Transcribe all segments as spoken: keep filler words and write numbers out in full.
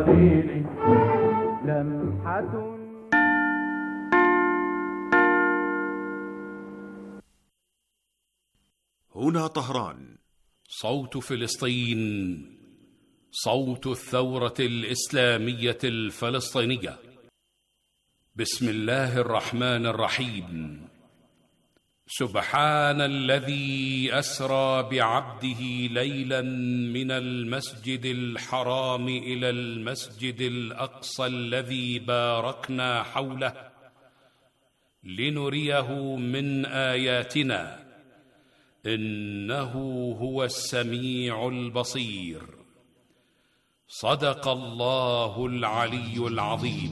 الخليل لمحة. هنا طهران، صوت فلسطين، صوت الثورة الإسلامية الفلسطينية. بسم الله الرحمن الرحيم. سبحان الذي أسرى بعبده ليلا من المسجد الحرام إلى المسجد الأقصى الذي باركنا حوله لنريه من آياتنا إنه هو السميع البصير. صدق الله العلي العظيم.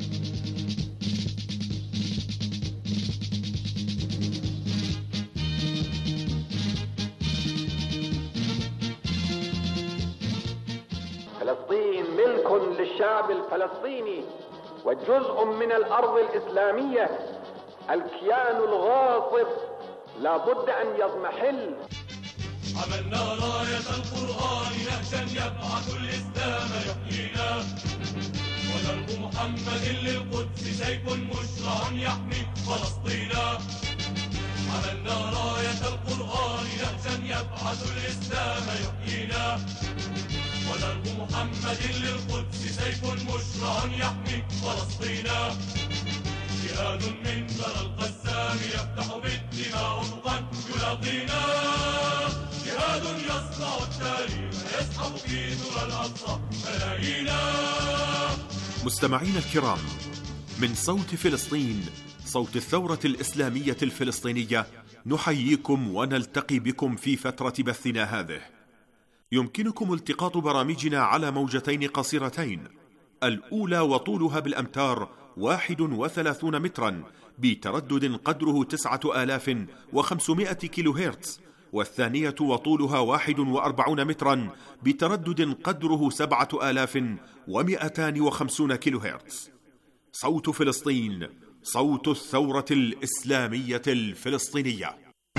فلسطين ملك للشعب الفلسطيني وجزء من الأرض الإسلامية. الكيان الغاصب لا بد أن يضمحل. عملنا راية القرآن نهجا يبعث الإسلام يحيينا، ودرب محمد للقدس سيف مشرع يحمي فلسطينا. عملنا راية القرآن نهجا يبعث الإسلام يحيينا، ودرب محمد للقدس سيف مشرع يحمي فلسطينا. جهاد من ذرى القسام يفتح بالدماء أفقا يلاقينا، جهاد يصنع التاريخ يسحب في ذرى الأقصى ملايينا. مستمعين الكرام، من صوت فلسطين، صوت الثورة الإسلامية الفلسطينية، نحييكم ونلتقي بكم في فترة بثنا هذه. يمكنكم التقاط برامجنا على موجتين قصيرتين، الأولى وطولها بالأمتار واحد وثلاثون مترا بتردد قدره تسعة آلاف وخمسمائة كيلو هرتز، والثانية وطولها واحد وأربعون مترا بتردد قدره سبعة آلاف ومئتان وخمسون كيلو هرتز. صوت فلسطين، صوت الثورة الإسلامية الفلسطينية.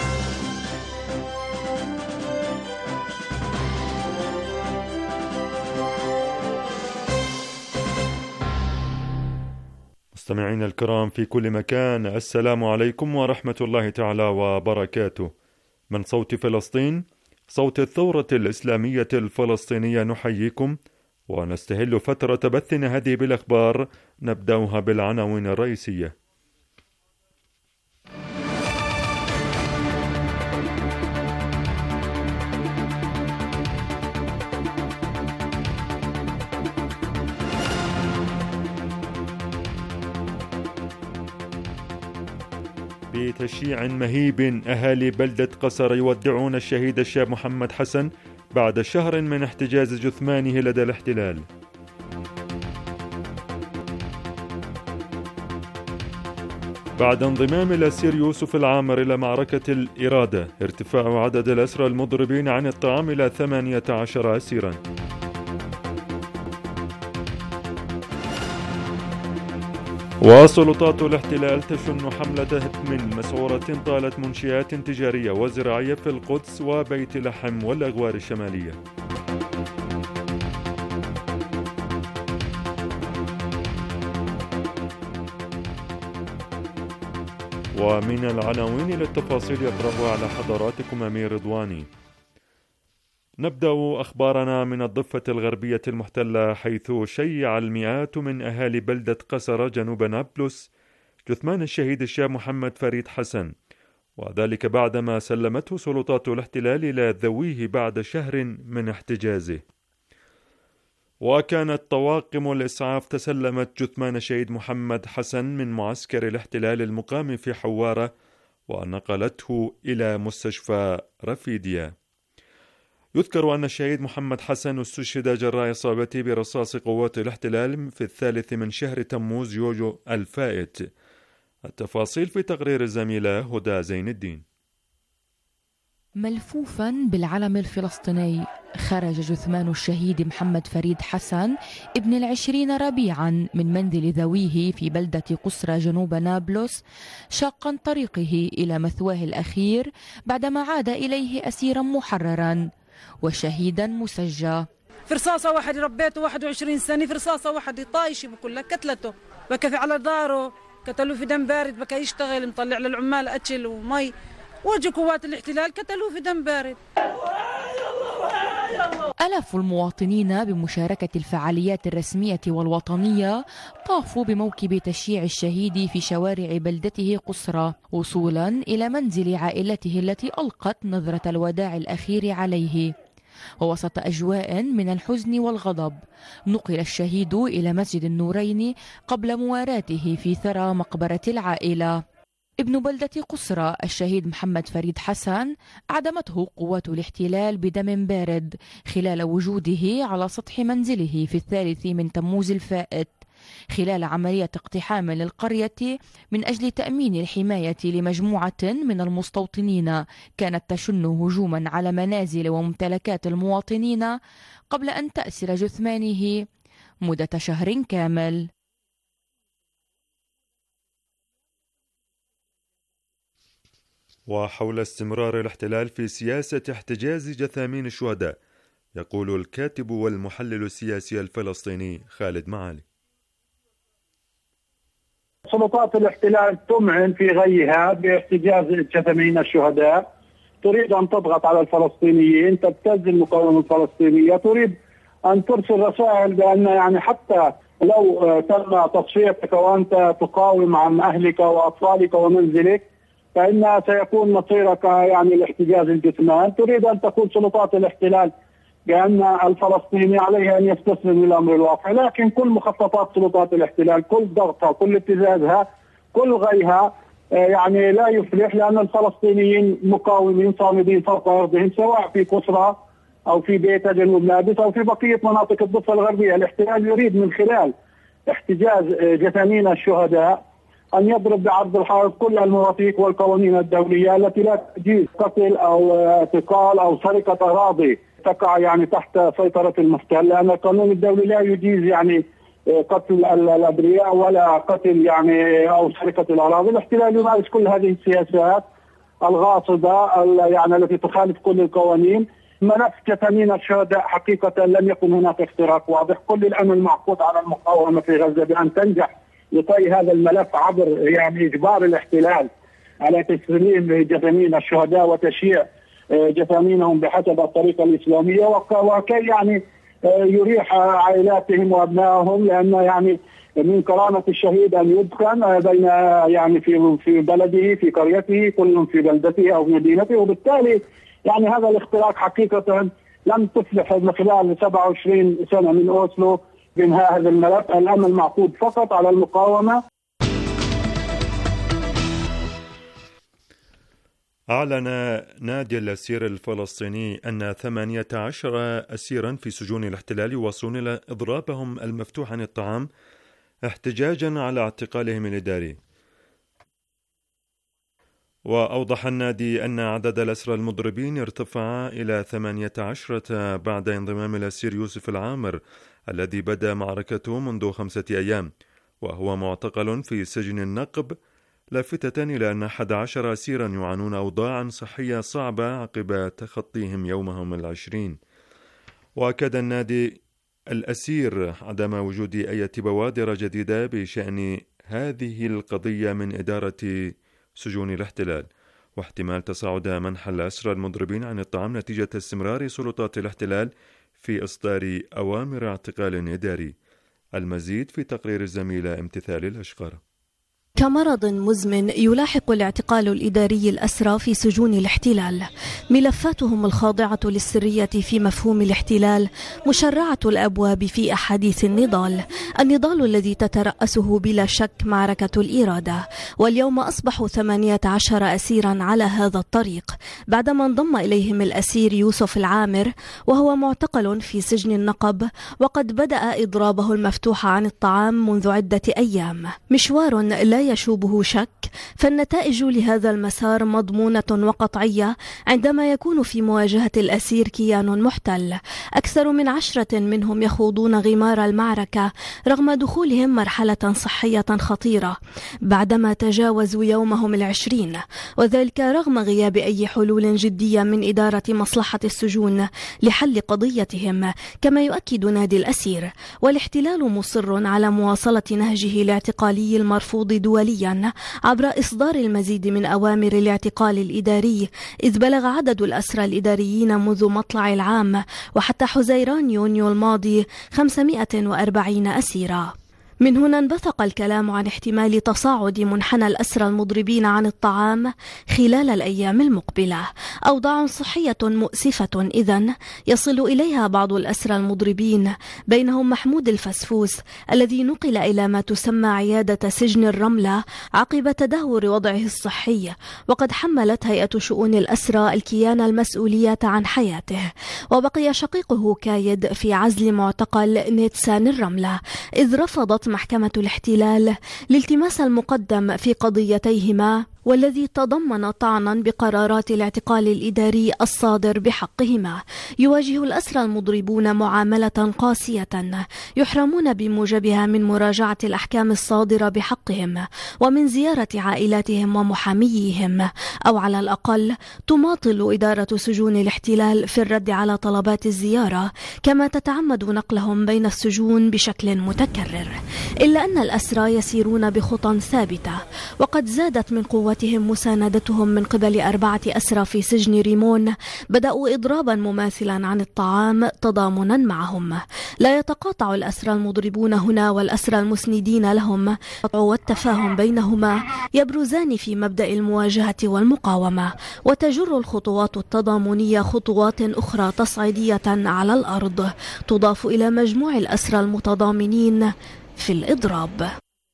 مستمعين الكرام في كل مكان، السلام عليكم ورحمة الله تعالى وبركاته. من صوت فلسطين، صوت الثورة الإسلامية الفلسطينية، نحييكم ونستهل فترة بثنا هذه بالأخبار. نبدأها بالعناوين الرئيسية. بتشييع مهيب، أهالي بلدة قصر يودعون الشهيد الشاب محمد حسن بعد شهر من احتجاز جثمانه لدى الاحتلال. بعد انضمام الأسير يوسف العامر إلى معركة الإرادة، ارتفاع عدد الأسرى المضربين عن الطعام إلى ثمانية عشر أسيرا. وسلطات الاحتلال تشن حملة هدم مسعورة طالت منشآت تجارية وزراعية في القدس وبيت لحم والأغوار الشمالية. ومن العناوين للتفاصيل يقرأها على حضراتكم أمير رضواني. نبدأ أخبارنا من الضفة الغربية المحتلة، حيث شيع المئات من أهالي بلدة قصر جنوب نابلس جثمان الشهيد الشاب محمد فريد حسن، وذلك بعدما سلمته سلطات الاحتلال إلى ذويه بعد شهر من احتجازه. وكانت طواقم الإسعاف تسلمت جثمان الشهيد محمد حسن من معسكر الاحتلال المقام في حوارة ونقلته إلى مستشفى رفيديا. يذكر أن الشهيد محمد حسن استشهد جراء إصابته برصاص قوات الاحتلال في الثالث من شهر تموز يوجو الفائت. التفاصيل في تقرير الزميلة هدى زين الدين. ملفوفا بالعلم الفلسطيني، خرج جثمان الشهيد محمد فريد حسن ابن العشرين ربيعا من منزل ذويه في بلدة قصرى جنوب نابلس، شاقا طريقه إلى مثواه الأخير بعدما عاد إليه أسيرا محررا وشهيدا مسجى. في رصاصة واحد ربيته واحد وعشرين سنة، في رصاصة واحد طايشة بكلها كتلته، بكى على داره، قتلوه في دم بارد، بكى يشتغل مطلع للعمال أكل ومي، وجه قوات الاحتلال قتلوه في دم بارد. آلاف المواطنين بمشاركة الفعاليات الرسمية والوطنية طافوا بموكب تشييع الشهيد في شوارع بلدته قصرى وصولا إلى منزل عائلته التي ألقت نظرة الوداع الأخير عليه. ووسط أجواء من الحزن والغضب نقل الشهيد إلى مسجد النورين قبل مواراته في ثرى مقبرة العائلة. ابن بلدة قصرى الشهيد محمد فريد حسن أعدمته قوات الاحتلال بدم بارد خلال وجوده على سطح منزله في الثالث من تموز الفائت خلال عملية اقتحام للقرية من أجل تأمين الحماية لمجموعة من المستوطنين كانت تشن هجوما على منازل وممتلكات المواطنين قبل أن تأسر جثمانه مدة شهر كامل. وحول استمرار الاحتلال في سياسة احتجاز جثامين الشهداء يقول الكاتب والمحلل السياسي الفلسطيني خالد معالي: سلطات الاحتلال تمعن في غيها باحتجاز جثامين الشهداء، تريد أن تضغط على الفلسطينيين، تبتز المقاومة الفلسطينية، تريد أن ترسل رسائل بأن يعني حتى لو تم تصفيتك وأنت تقاوم عن أهلك وأطفالك ومنزلك فإنها سيكون مصيرك يعني الاحتجاز الجثمان. تريد أن تقول سلطات الاحتلال بأن الفلسطيني عليه أن يستسلم للأمر الواقع، لكن كل مخططات سلطات الاحتلال، كل ضغطها، كل ابتزازها، كل غيها يعني لا يفلح، لأن الفلسطينيين مقاومين صامدين فوق أرضهم سواء في قصرى أو في بيت جنوب نابلس أو في بقية مناطق الضفة الغربية. الاحتلال يريد من خلال احتجاز جثامين الشهداء أن يضرب بعرض الحائط كل المواثيق والقوانين الدولية التي لا تجيز قتل أو اعتقال أو سرقة أراضي تقع يعني تحت سيطرة المحتل، لأن القانون الدولي لا يجيز يعني قتل الأبرياء ولا قتل يعني أو سرقة الأراضي. الاحتلال يمارس كل هذه السياسات الغاصبة يعني التي تخالف كل القوانين. ملف جثامين الشهداء حقيقة لم يكن هناك اختراق واضح، كل الأمل معقود على المقاومة في غزة بأن تنجح لطي هذا الملف عبر يعني إجبار الاحتلال على تسليم جثامين الشهداء وتشييع جثامينهم بحسب الطريقة الإسلامية، وكي يعني يريح عائلاتهم وأبنائهم، لأن يعني من كرامة الشهيد أن يدفن بين يعني في في بلده في قريته، كل في بلدته أو مدينته، وبالتالي يعني هذا الاختراق حقيقة لم تفلح من خلال سبعة وعشرين سنة من أوسلو بإنهاء هذا الملف. الأمل معقود فقط على المقاومة. أعلن نادي الأسير الفلسطيني أن ثمانية عشر أسيرا في سجون الاحتلال يواصلون إلى إضرابهم المفتوح عن الطعام احتجاجا على اعتقالهم الإداري. وأوضح النادي أن عدد الأسرى المضربين ارتفع إلى ثمانية عشر بعد انضمام الأسير يوسف العامر الذي بدأ معركته منذ خمسة أيام وهو معتقل في سجن النقب، لافتة إلى أن أحد عشر أسيرا يعانون أوضاعا صحية صعبة عقب تخطيهم يومهم العشرين. وأكد النادي الأسير عدم وجود أي بوادر جديدة بشأن هذه القضية من إدارة سجون الاحتلال، واحتمال تصاعد منح الأسرى المضربين عن الطعام نتيجة استمرار سلطات الاحتلال في إصدار أوامر اعتقال إداري. المزيد في تقرير الزميلة امتثال الأشقر. كمرض مزمن يلاحق الاعتقال الإداري الأسرى في سجون الاحتلال. ملفاتهم الخاضعة للسرية في مفهوم الاحتلال مشرعة الأبواب في أحاديث النضال، النضال الذي تترأسه بلا شك معركة الإرادة. واليوم أصبحوا ثمانية عشر أسيرا على هذا الطريق بعدما انضم إليهم الأسير يوسف العامر وهو معتقل في سجن النقب، وقد بدأ إضرابه المفتوح عن الطعام منذ عدة أيام. مشوار لا لا يشوبه شك، فالنتائج لهذا المسار مضمونة وقطعية عندما يكون في مواجهة الأسير كيان محتل. أكثر من عشرة منهم يخوضون غمار المعركة رغم دخولهم مرحلة صحية خطيرة بعدما تجاوزوا يومهم العشرين، وذلك رغم غياب أي حلول جدية من إدارة مصلحة السجون لحل قضيتهم، كما يؤكد نادي الأسير. والاحتلال مصر على مواصلة نهجه الاعتقالي المرفوض دوليا عبر إصدار المزيد من أوامر الاعتقال الإداري، إذ بلغ عدد الأسرى الإداريين منذ مطلع العام وحتى حزيران يونيو الماضي خمسمائة وأربعين أسيرا. من هنا انبثق الكلام عن احتمال تصاعد منحنى الأسرى المضربين عن الطعام خلال الأيام المقبلة. أوضاع صحية مؤسفة إذن يصل إليها بعض الأسرى المضربين، بينهم محمود الفسفوس الذي نقل إلى ما تسمى عيادة سجن الرملة عقب تدهور وضعه الصحي، وقد حملت هيئة شؤون الأسرى الكيان المسؤولية عن حياته. وبقي شقيقه كايد في عزل معتقل نيتسان الرملة، إذ رفضت محكمة الاحتلال الالتماس المقدم في قضيتيهما، والذي تضمن طعنا بقرارات الاعتقال الإداري الصادر بحقهما. يواجه الأسرى المضربون معاملة قاسية يحرمون بموجبها من مراجعة الأحكام الصادرة بحقهم ومن زيارة عائلاتهم ومحاميهم، أو على الأقل تماطل إدارة سجون الاحتلال في الرد على طلبات الزيارة، كما تتعمد نقلهم بين السجون بشكل متكرر. إلا أن الأسرى يسيرون بخطى ثابتة، وقد زادت من قوة مساندتهم من قبل أربعة أسرى في سجن ريمون بدأوا إضرابا مماثلا عن الطعام تضامنا معهم. لا يتقاطع الأسرى المضربون هنا والأسرى المسندين لهم، والتفاهم بينهما يبرزان في مبدأ المواجهة والمقاومة، وتجر الخطوات التضامنية خطوات أخرى تصعيدية على الأرض تضاف إلى مجموع الأسرى المتضامنين في الإضراب.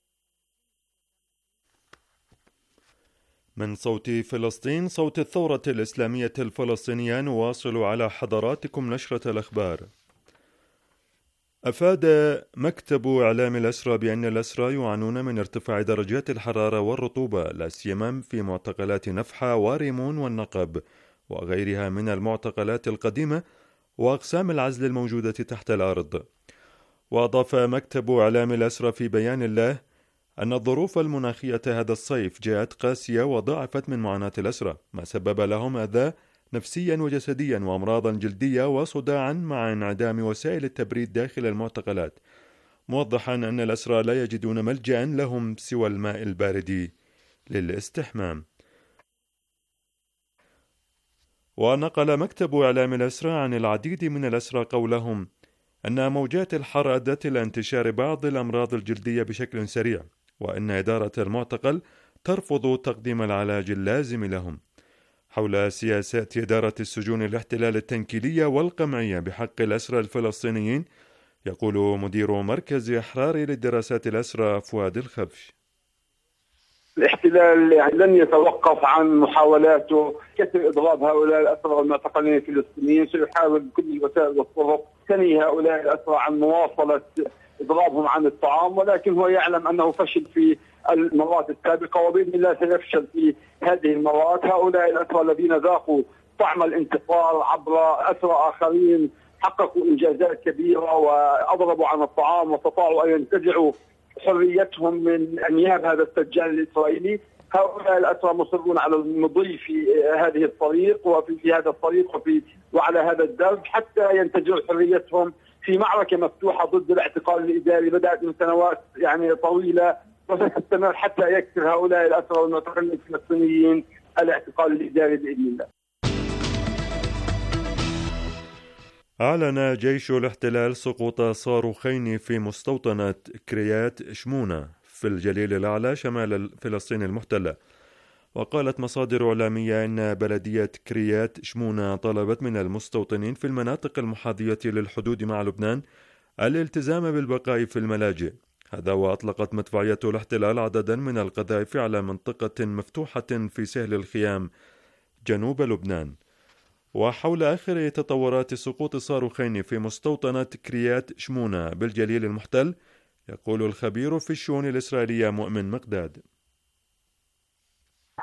من صوت فلسطين، صوت الثورة الإسلامية الفلسطينية، نواصل على حضراتكم نشرة الأخبار. أفاد مكتب إعلام الأسرى بأن الأسرى يعانون من ارتفاع درجات الحرارة والرطوبة، لا سيما في معتقلات نفحة وريمون والنقب وغيرها من المعتقلات القديمة وأقسام العزل الموجودة تحت الأرض. وأضاف مكتب إعلام الأسرى في بيان له أن الظروف المناخية هذا الصيف جاءت قاسية وضاعفت من معاناة الأسرى، ما سبب لهم أذى نفسيا وجسديا وأمراضا جلدية وصداعا مع انعدام وسائل التبريد داخل المعتقلات، موضحا أن الأسرى لا يجدون ملجأ لهم سوى الماء البارد للاستحمام. ونقل مكتب إعلام الأسرى عن العديد من الأسرى قولهم أن موجات الحر أدت إلى انتشار بعض الأمراض الجلدية بشكل سريع، وأن إدارة المعتقل ترفض تقديم العلاج اللازم لهم. حول سياسات إدارة السجون الاحتلال التنكيلية والقمعية بحق الأسرى الفلسطينيين، يقول مدير مركز أحرار للدراسات الأسرى فؤاد الخفش: الاحتلال يعني لن يتوقف عن محاولاته كسر إضراب هؤلاء الأسرى والمعتقلين الفلسطينيين، سيحاول بكل الوسائل والطرق ثني هؤلاء الأسرى عن مواصلة إضرابهم عن الطعام، ولكن هو يعلم أنه فشل في المرات السابقة وبإذن الله سيفشل في هذه المرات. هؤلاء الأسرى الذين ذاقوا طعم الانتصار عبر أسرى آخرين حققوا إنجازات كبيرة وأضربوا عن الطعام واستطاعوا أن ينتزعوا حريتهم من أنياب هذا السجان الإسرائيلي. هؤلاء الأسرى مصرون على المضي في هذه الطريق وفي في هذا الطريق وفي وعلى هذا الدرب حتى ينتزعوا حريتهم في معركة مفتوحة ضد الاعتقال الإداري بدأت من سنوات يعني طويلة وستستمر حتى يكسر هؤلاء الأسرى والمعتقلين الفلسطينيين الاعتقال الإداري بإذن الله. أعلن جيش الاحتلال سقوط صاروخين في مستوطنة كريات شمونة في الجليل الأعلى شمال فلسطين المحتلة. وقالت مصادر إعلامية أن بلدية كريات شمونة طلبت من المستوطنين في المناطق المحاذية للحدود مع لبنان الالتزام بالبقاء في الملاجئ. هذا وأطلقت مدفعية الاحتلال عددا من القذائف على منطقة مفتوحة في سهل الخيام جنوب لبنان. وحول آخر تطورات سقوط صاروخين في مستوطنة كريات شمونة بالجليل المحتل، يقول الخبير في الشؤون الإسرائيلية مؤمن مقداد: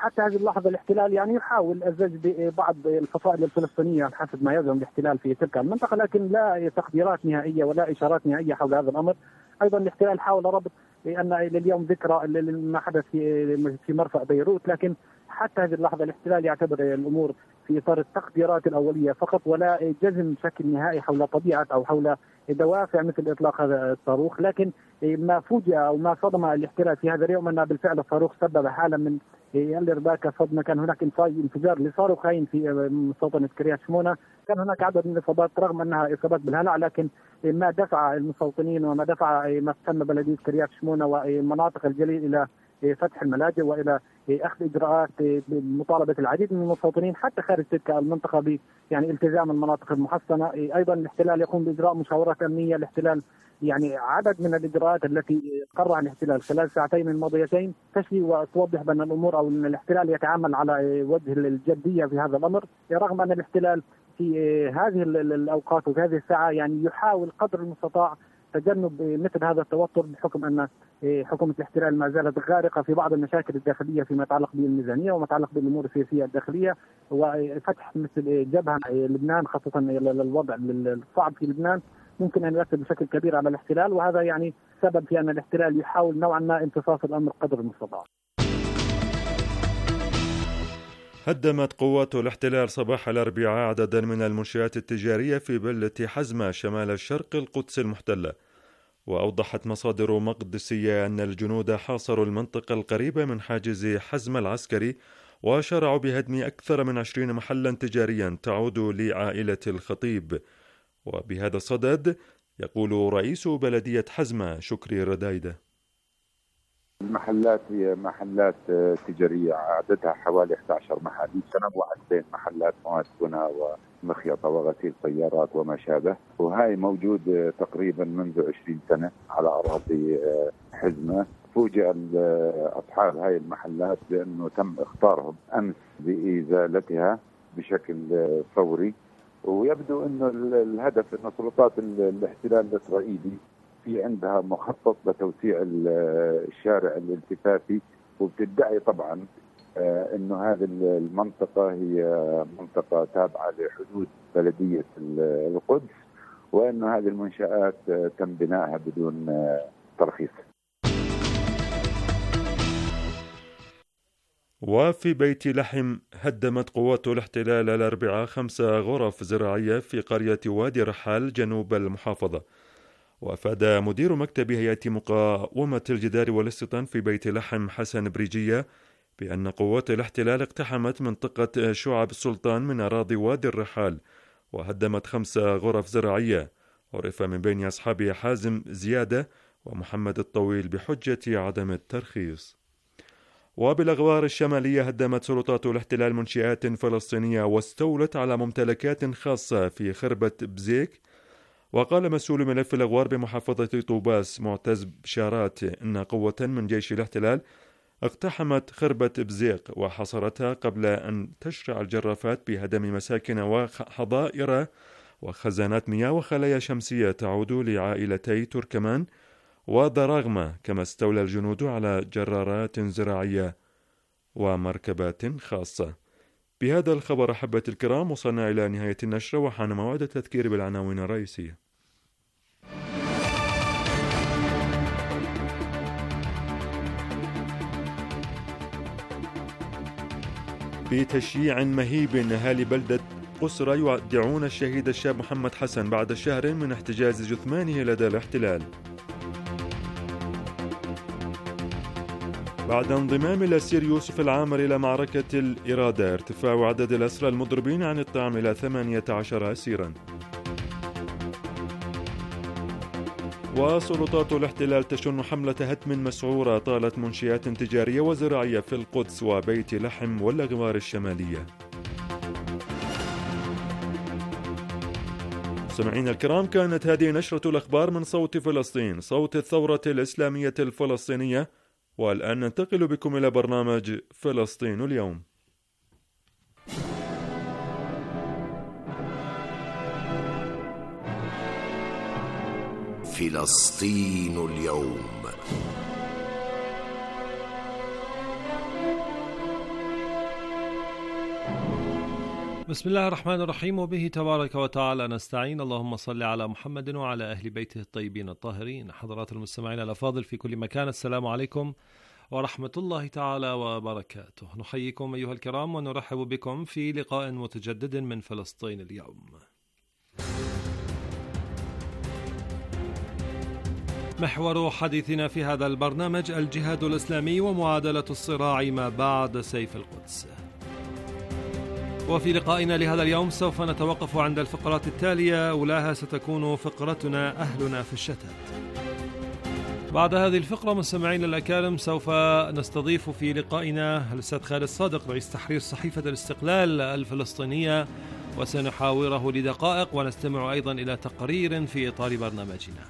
حتى هذه اللحظة الاحتلال يعني يحاول الزج ببعض الفصائل الفلسطينية حسب ما يزعم الاحتلال في تلك المنطقة، لكن لا تقديرات نهائية ولا إشارات نهائية حول هذا الأمر. أيضا الاحتلال حاول ربط أن لليوم ذكرى ما حدث في في مرفأ بيروت، لكن حتى هذه اللحظة الاحتلال يعتبر الأمور في إطار التقديرات الأولية فقط، ولا جزم بشكل نهائي حول طبيعة أو حول دوافع مثل إطلاق هذا الصاروخ. لكن ما فوجئ أو ما صدم الاحتلال في هذا اليوم أن بالفعل الصاروخ سبب حالة من الارباك صدمة. كان هناك انفجار لصاروخين في مستوطنة كريات شمونة، كان هناك عدد من الإصابات رغم أنها إصابات بالهلع، لكن ما دفع المستوطنين وما دفع ما تسمى بلدية كريات شمونة ومناطق الجليل إلى فتح الملاجئ والى اخذ اجراءات بمطالبه العديد من المستوطنين حتى خارج تلك المنطقه ب يعني التزام المناطق المحصنه. ايضا الاحتلال يقوم باجراء مشاورات امنيه. الاحتلال يعني عدد من الاجراءات التي قررها الاحتلال خلال الساعتين الماضيتين تشفي وتوضح بان الامور او ان الاحتلال يتعامل على وجه الجديه في هذا الامر، رغم ان الاحتلال في هذه الاوقات وفي هذه الساعه يعني يحاول قدر المستطاع تجنب مثل هذا التوتر، بحكم ان حكومه الاحتلال ما زالت غارقه في بعض المشاكل الداخليه فيما يتعلق بالميزانيه وما يتعلق بالامور السياسيه الداخليه، وفتح مثل جبهه لبنان خاصه الوضع الصعب في لبنان ممكن ان يؤثر بشكل كبير على الاحتلال، وهذا يعني سبب في ان الاحتلال يحاول نوعا ما امتصاص الامر قدر المستطاع. هدمت قوات الاحتلال صباح الأربعاء عددا من المنشآت التجارية في بلدة حزمة شمال الشرق القدس المحتلة. وأوضحت مصادر مقدسية أن الجنود حاصروا المنطقة القريبة من حاجز حزمة العسكري وشرعوا بهدم أكثر من عشرين محلا تجاريا تعود لعائلة الخطيب. وبهذا الصدد يقول رئيس بلدية حزمة شكري ردايدة: المحلات هي محلات تجارية عددها حوالي إحدى عشرة محل تنوعت بين محلات مواد بناء ومخيطة وغسيل سيارات وما شابه، وهاي موجود تقريبا منذ عشرين سنة على أراضي حزمة. فوجئ أصحاب هاي المحلات بأنه تم إخطارهم أمس بإزالتها بشكل فوري، ويبدو أنه الهدف أن سلطات الاحتلال الإسرائيلي في عندها مخطط لتوسيع الشارع الالتفافي، وبتدعي طبعا انه هذه المنطقة هي منطقة تابعة لحدود بلدية القدس، وانه هذه المنشآت تم بنائها بدون ترخيص. وفي بيت لحم هدمت قوات الاحتلال الأربعاء خمس غرف زراعية في قرية وادي رحال جنوب المحافظة. وأفاد مدير مكتب هيئة مقاومة الجدار والاستيطان في بيت لحم حسن بريجية بأن قوات الاحتلال اقتحمت منطقة شعب السلطان من أراضي وادي الرحال وهدمت خمس غرف زراعية. عرف من بين أصحابها حازم زيادة ومحمد الطويل بحجة عدم الترخيص. وبالأغوار الشمالية هدمت سلطات الاحتلال منشآت فلسطينية واستولت على ممتلكات خاصة في خربة بزيك. وقال مسؤول ملف الأغوار بمحافظة طوباس معتز بشارات إن قوة من جيش الاحتلال اقتحمت خربة بزيق وحصرتها قبل أن تشرع الجرافات بهدم مساكن وحظائر وخزانات مياه وخلايا شمسية تعود لعائلتي تركمان ودراغمة، كما استولى الجنود على جرارات زراعية ومركبات خاصة. بهذا الخبر أحبة الكرام وصلنا إلى نهاية النشرة، وحان موعد التذكير بالعناوين الرئيسية. بتشييع مهيب أهالي بلدة قسرة يودعون الشهيد الشاب محمد حسن بعد شهر من احتجاز جثمانه لدى الاحتلال. بعد انضمام الأسير يوسف العامر إلى معركة الإرادة، ارتفاع عدد الأسرى المضربين عن الطعام إلى ثمانية عشر أسيرا. وسلطات الاحتلال تشن حملة هتم مسعورة طالت منشآت تجارية وزراعية في القدس وبيت لحم والأغوار الشمالية. سمعين الكرام، كانت هذه نشرة الأخبار من صوت فلسطين، صوت الثورة الإسلامية الفلسطينية. والآن ننتقل بكم إلى برنامج فلسطين اليوم. فلسطين اليوم. بسم الله الرحمن الرحيم، وبه تبارك وتعالى نستعين. اللهم صل على محمد وعلى أهل بيته الطيبين الطاهرين. حضرات المستمعين الأفاضل في كل مكان، السلام عليكم ورحمة الله تعالى وبركاته. نحييكم أيها الكرام ونرحب بكم في لقاء متجدد من فلسطين اليوم. محور حديثنا في هذا البرنامج الجهاد الإسلامي ومعادلة الصراع ما بعد سيف القدس. وفي لقائنا لهذا اليوم سوف نتوقف عند الفقرات التالية، أولاها ستكون فقرتنا أهلنا في الشتات. بعد هذه الفقرة مستمعين الأكارم سوف نستضيف في لقائنا الأستاذ خالد صادق رئيس تحرير صحيفة الاستقلال الفلسطينية، وسنحاوره لدقائق ونستمع أيضا إلى تقرير في إطار برنامجنا.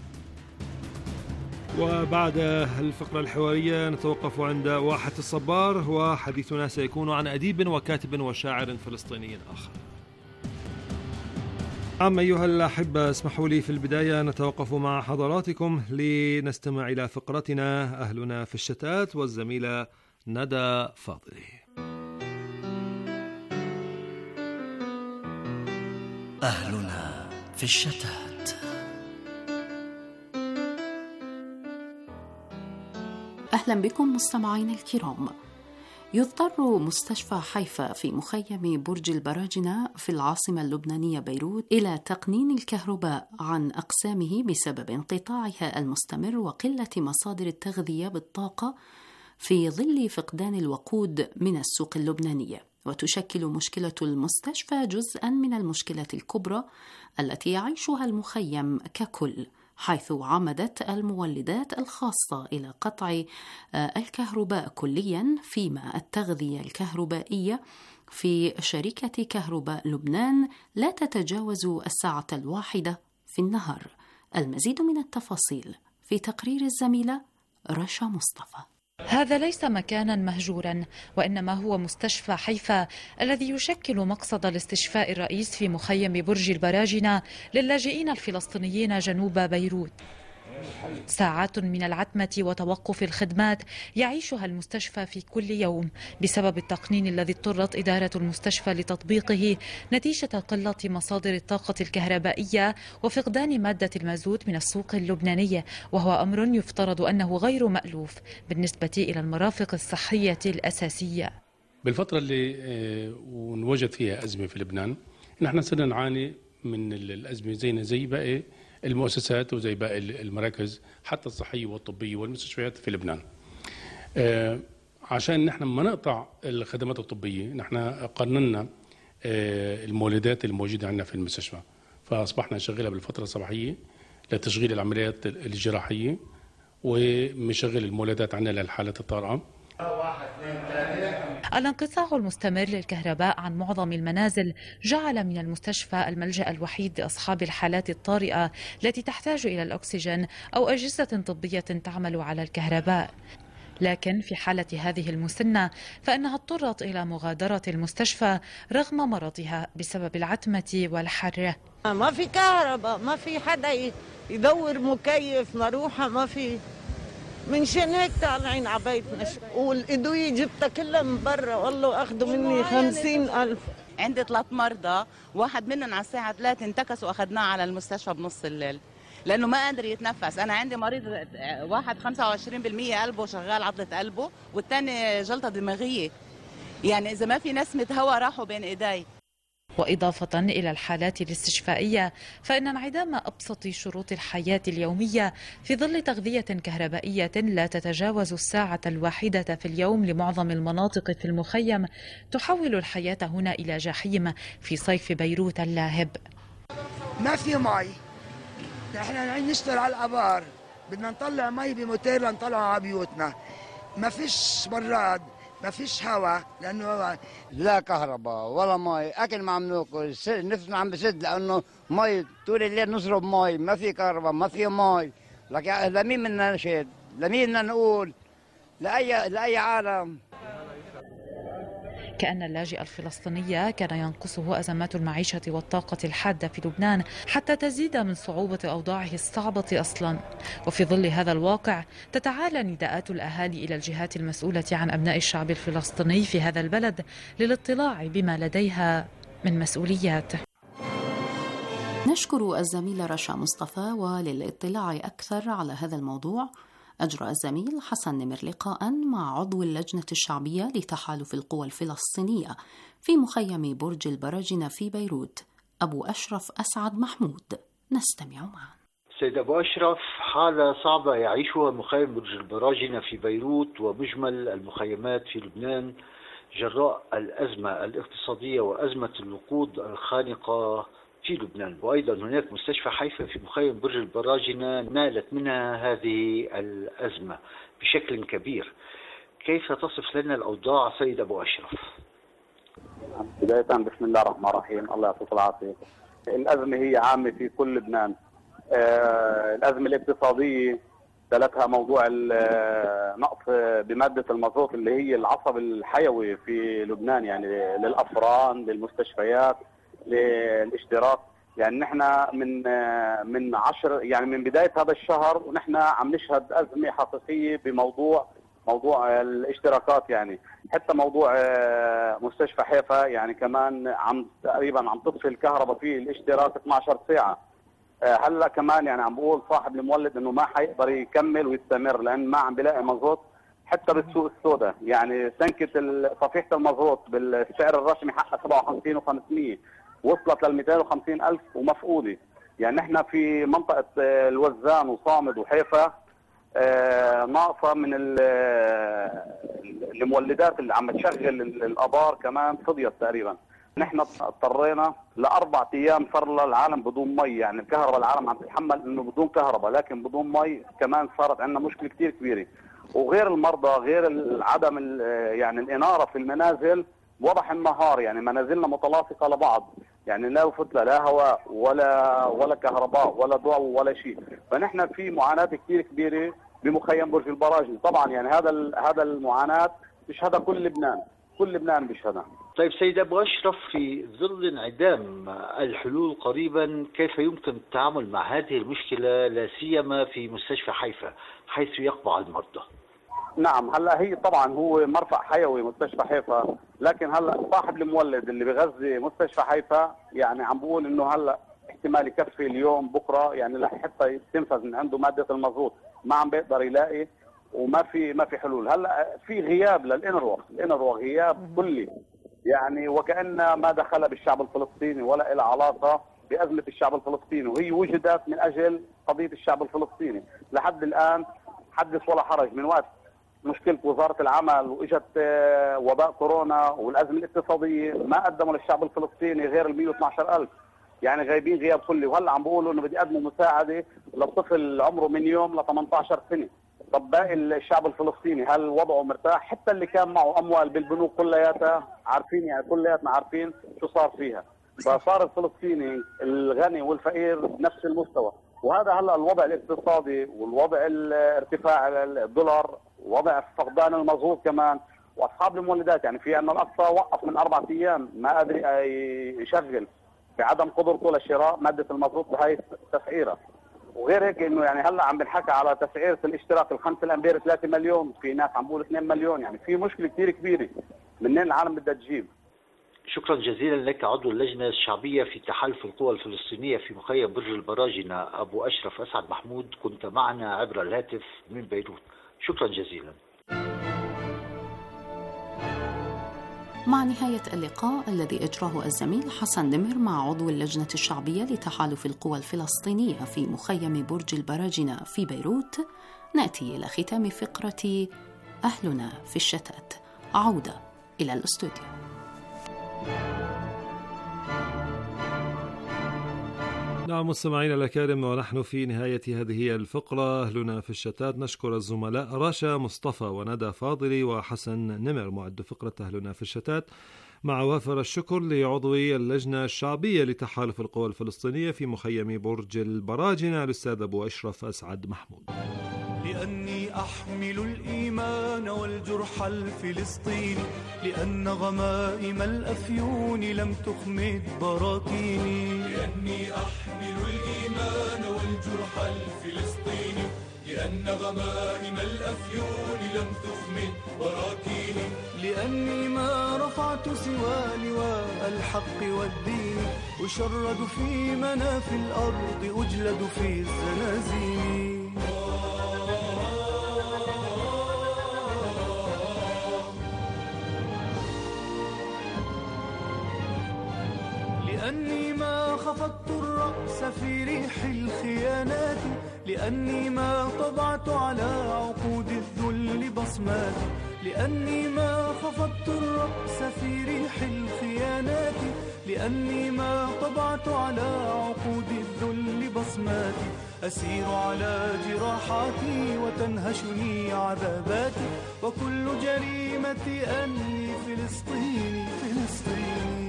وبعد الفقرة الحوارية نتوقف عند واحة الصبار، وحديثنا سيكون عن أديب وكاتب وشاعر فلسطيني آخر. أما أيها الأحبة اسمحوا لي في البداية نتوقف مع حضراتكم لنستمع إلى فقرتنا أهلنا في الشتات والزميلة ندى فاضلي. أهلنا في الشتات. أهلا بكم مستمعين الكرام. يضطر مستشفى حيفا في مخيم برج البراجنة في العاصمة اللبنانية بيروت إلى تقنين الكهرباء عن أقسامه بسبب انقطاعها المستمر وقلة مصادر التغذية بالطاقة في ظل فقدان الوقود من السوق اللبنانية. وتشكل مشكلة المستشفى جزءاً من المشكلة الكبرى التي يعيشها المخيم ككل، حيث عمدت المولدات الخاصة إلى قطع الكهرباء كلياً، فيما التغذية الكهربائية في شركة كهرباء لبنان لا تتجاوز الساعة الواحدة في النهار. المزيد من التفاصيل في تقرير الزميلة رشا مصطفى. هذا ليس مكانا مهجورا، وإنما هو مستشفى حيفا الذي يشكل مقصد الاستشفاء الرئيس في مخيم برج البراجنة للاجئين الفلسطينيين جنوب بيروت. ساعات من العتمة وتوقف الخدمات يعيشها المستشفى في كل يوم بسبب التقنين الذي اضطرت إدارة المستشفى لتطبيقه نتيجة قلة مصادر الطاقة الكهربائية وفقدان مادة المازوت من السوق اللبنانية، وهو أمر يفترض أنه غير مألوف بالنسبة إلى المرافق الصحية الأساسية. بالفترة اللي نوجد فيها أزمة في لبنان نحن صرنا نعاني من الأزمة زينا زي باقي المؤسسات وزي باقي المراكز حتى الصحية والطبية والمستشفيات في لبنان. آه عشان نحن ما نقطع الخدمات الطبية نحن قننا آه المولدات الموجودة عندنا في المستشفى، فأصبحنا نشغلها بالفترة الصباحية لتشغيل العمليات الجراحية ومشغل المولدات عندنا للحالات الطارئة. الانقطاع المستمر للكهرباء عن معظم المنازل جعل من المستشفى الملجأ الوحيد لأصحاب الحالات الطارئة التي تحتاج إلى الأكسجين أو أجهزة طبية تعمل على الكهرباء. لكن في حالة هذه المسنة فإنها اضطرت إلى مغادرة المستشفى رغم مرضها بسبب العتمة والحر. ما في كهرباء، ما في حدا يدور مكيف، مروحة ما في، من شان هيك طالعين عبايتنا. والأدوية جبتها كلها من برا، والله أخذوا مني خمسين ألف. عندي ثلاث مرضى، واحد منهم على الساعة ثلاثة انتكسوا وأخذناه على المستشفى بنص الليل لأنه ما قادر يتنفس. أنا عندي مريض واحد خمسة وعشرين بالمئة قلبه شغال، عضلة قلبه، والثاني جلطة دماغية. يعني إذا ما في نسمة هواء راحوا بين إيدي. وإضافة إلى الحالات الاستشفائية فإن انعدام أبسط شروط الحياة اليومية في ظل تغذية كهربائية لا تتجاوز الساعة الواحدة في اليوم لمعظم المناطق في المخيم تحول الحياة هنا إلى جحيم في صيف بيروت اللاهب. ما في مي، نحن نشتغل على الآبار، بدنا نطلع مي بموتير لنطلعه على بيوتنا. ما فيش براد، ما فيش هواء، لانه لا كهرباء ولا مي، اكل ما عم ناكل، نفسنا عم بسد لانه مي طول الليل نشرب مي، ما في كهرباء، ما في مي. لك لمين بدنا نشهد؟ لمين بدنا نقول؟ لاي لاي عالم؟ كأن اللاجئ الفلسطيني كان ينقصه أزمات المعيشة والطاقة الحادة في لبنان حتى تزيد من صعوبة أوضاعه الصعبة أصلا. وفي ظل هذا الواقع تتعالى نداءات الأهالي إلى الجهات المسؤولة عن أبناء الشعب الفلسطيني في هذا البلد للاطلاع بما لديها من مسؤوليات. نشكر الزميل رشا مصطفى. وللاطلاع أكثر على هذا الموضوع أجرى الزميل حسن نمر لقاء مع عضو اللجنة الشعبية لتحالف القوى الفلسطينية في مخيم برج البراجنة في بيروت، أبو أشرف أسعد محمود. نستمع معا. سيد أبو أشرف، حالة صعبة يعيشها مخيم برج البراجنة في بيروت ومجمل المخيمات في لبنان جراء الأزمة الاقتصادية وأزمة الوقود الخانقة في لبنان، وأيضا هناك مستشفى حيفا في مخيم برج البراجنة نالت منها هذه الأزمة بشكل كبير. كيف تصف لنا الأوضاع سيد أبو أشرف؟ بداية بسم الله الرحمن الرحيم، الله يعطيك العافية. الأزمة هي عامة في كل لبنان. آه الأزمة الاقتصادية تلتها موضوع النقص بمادة المازوت اللي هي العصب الحيوي في لبنان، يعني للأفران، للمستشفيات، للاشتراك. يعني نحن من من عشر يعني من بداية هذا الشهر ونحن عم نشهد أزمة حقيقية بموضوع موضوع الاشتراكات. يعني حتى موضوع مستشفى حيفا يعني كمان عم تقريبا عم تطفي الكهرباء فيه الاشتراك اثنعش ساعة. هلا كمان يعني عم بقول صاحب المولد انه ما حيقدر يكمل ويستمر لان ما عم بيلاقي مازوت حتى بالسوق السوداء. يعني سنكة صفيحة المازوت بالسعر الرسمي حقها سبعة وخمسين وخمسمية وصلت لل مئتين وخمسين ألف ومفقودة. يعني نحن في منطقة الوزان وصامد وحيفا ناقصة من المولدات اللي عم تشغل الآبار كمان فضيت تقريبا. نحن اضطرينا لأربع أيام صار العالم بدون مي، يعني الكهرباء العالم عم تتحمل إنه بدون كهرباء لكن بدون مي كمان صارت عندنا مشكلة كتير كبيرة. وغير المرضى غير عدم يعني الإنارة في المنازل وضح النهار، يعني منازلنا متلاصقة لبعض، يعني لا يفوت لا هواء ولا ولا كهرباء ولا ضوء ولا شيء. فنحن في معاناة كتير كبيرة بمخيم برج البراجنة. طبعا يعني هذا هذا المعاناة بيشهدها كل لبنان، كل لبنان بيشهدها. طيب سيد أبو أشرف، في ظل انعدام الحلول قريبا كيف يمكن التعامل مع هذه المشكلة لا سيما في مستشفى حيفا حيث يقبع المرضى؟ نعم، هلا هي طبعا هو مرفأ حيوي مستشفى حيفا، لكن هلا صاحب المولد اللي بغذي مستشفى حيفا يعني عم بقول انه هلا احتمال يكفي اليوم بكره، يعني لحتى تنفذ من عنده مادة المازوت ما عم بيقدر يلاقي وما في ما في حلول. هلا في غياب للإنروا، الإنروا غياب كلي، يعني وكأن ما دخل بالشعب الفلسطيني ولا إلى علاقة بأزمة الشعب الفلسطيني، وهي وجدت من أجل قضية الشعب الفلسطيني. لحد الآن حدث ولا حرج من وقت مشكلة وزارة العمل وإجت وباء كورونا والأزمة الاقتصادية ما قدموا للشعب الفلسطيني غير ال مئة واثنعش ألف، يعني غايبين غياب كلي. وهلا عم بيقولوا إنه بدي أقدموا مساعدة للطفل عمره من يوم ل ثمانية عشر سنة. طب باقي الشعب الفلسطيني هل وضعه مرتاح؟ حتى اللي كان معه اموال بالبنوك كلياتها عارفين، يعني كلياتنا عارفين شو صار فيها. فصار الفلسطيني الغني والفقير بنفس المستوى. وهذا هلا الوضع الاقتصادي والوضع ارتفاع الدولار ووضع فقدان المازوت كمان واصحاب المولدات. يعني في عندنا الاقصى وقف من اربع ايام ما قادر يشغل بعدم قدرته لشراء ماده المازوت بهاي التسعيره. وغير هيك انه يعني هلا عم بنحكى على تسعيره الاشتراك الخمسة الامبير ثلاثة مليون، في ناس عم بقول اثنين مليون، يعني في مشكله كثير كبيره. منين العالم بدها تجيب؟ شكرا جزيلا لك عضو اللجنه الشعبيه في تحالف القوى الفلسطينيه في مخيم برج البراجنة ابو اشرف اسعد محمود، كنت معنا عبر الهاتف من بيروت. شكرا جزيلا. مع نهاية اللقاء الذي أجراه الزميل حسن نمر مع عضو اللجنة الشعبية لتحالف القوى الفلسطينية في مخيم برج البراجنة في بيروت، نأتي إلى ختام فقرة أهلنا في الشتات. عودة إلى الاستوديو. نعم مستمعينا الأكارم، ونحن في نهاية هذه الفقرة أهلنا في الشتات. نشكر الزملاء رشا مصطفى وندى فاضلي وحسن نمر معد فقرة أهلنا في الشتات، مع وافر الشكر لعضوي اللجنة الشعبية لتحالف القوى الفلسطينية في مخيم برج البراجنة الأستاذ أبو أشرف أسعد محمود. لأني أحمل الإيمان والجرح الفلسطيني، لأن غمائم الأفيون لم تخمد براكيني. لأني أحمل الإيمان والجرح الفلسطيني، لأن غمائم الأفيون لم تخمد براكيني، لأني ما رفعت سوى لواء الحق والدين، أشرد في مناف الأرض أجلد في الزنازين. لأني ما خفضت الرأس في ريح الخيانات، لأني ما طبعت على عقود الذل بصمات، لأني ما خفضت الرأس في ريح الخيانات، لأني ما طبعت على عقود الذل بصمات، أسير على جراحاتي وتنهشني عذاباتي، وكل جريمتي أني فلسطيني فلسطيني.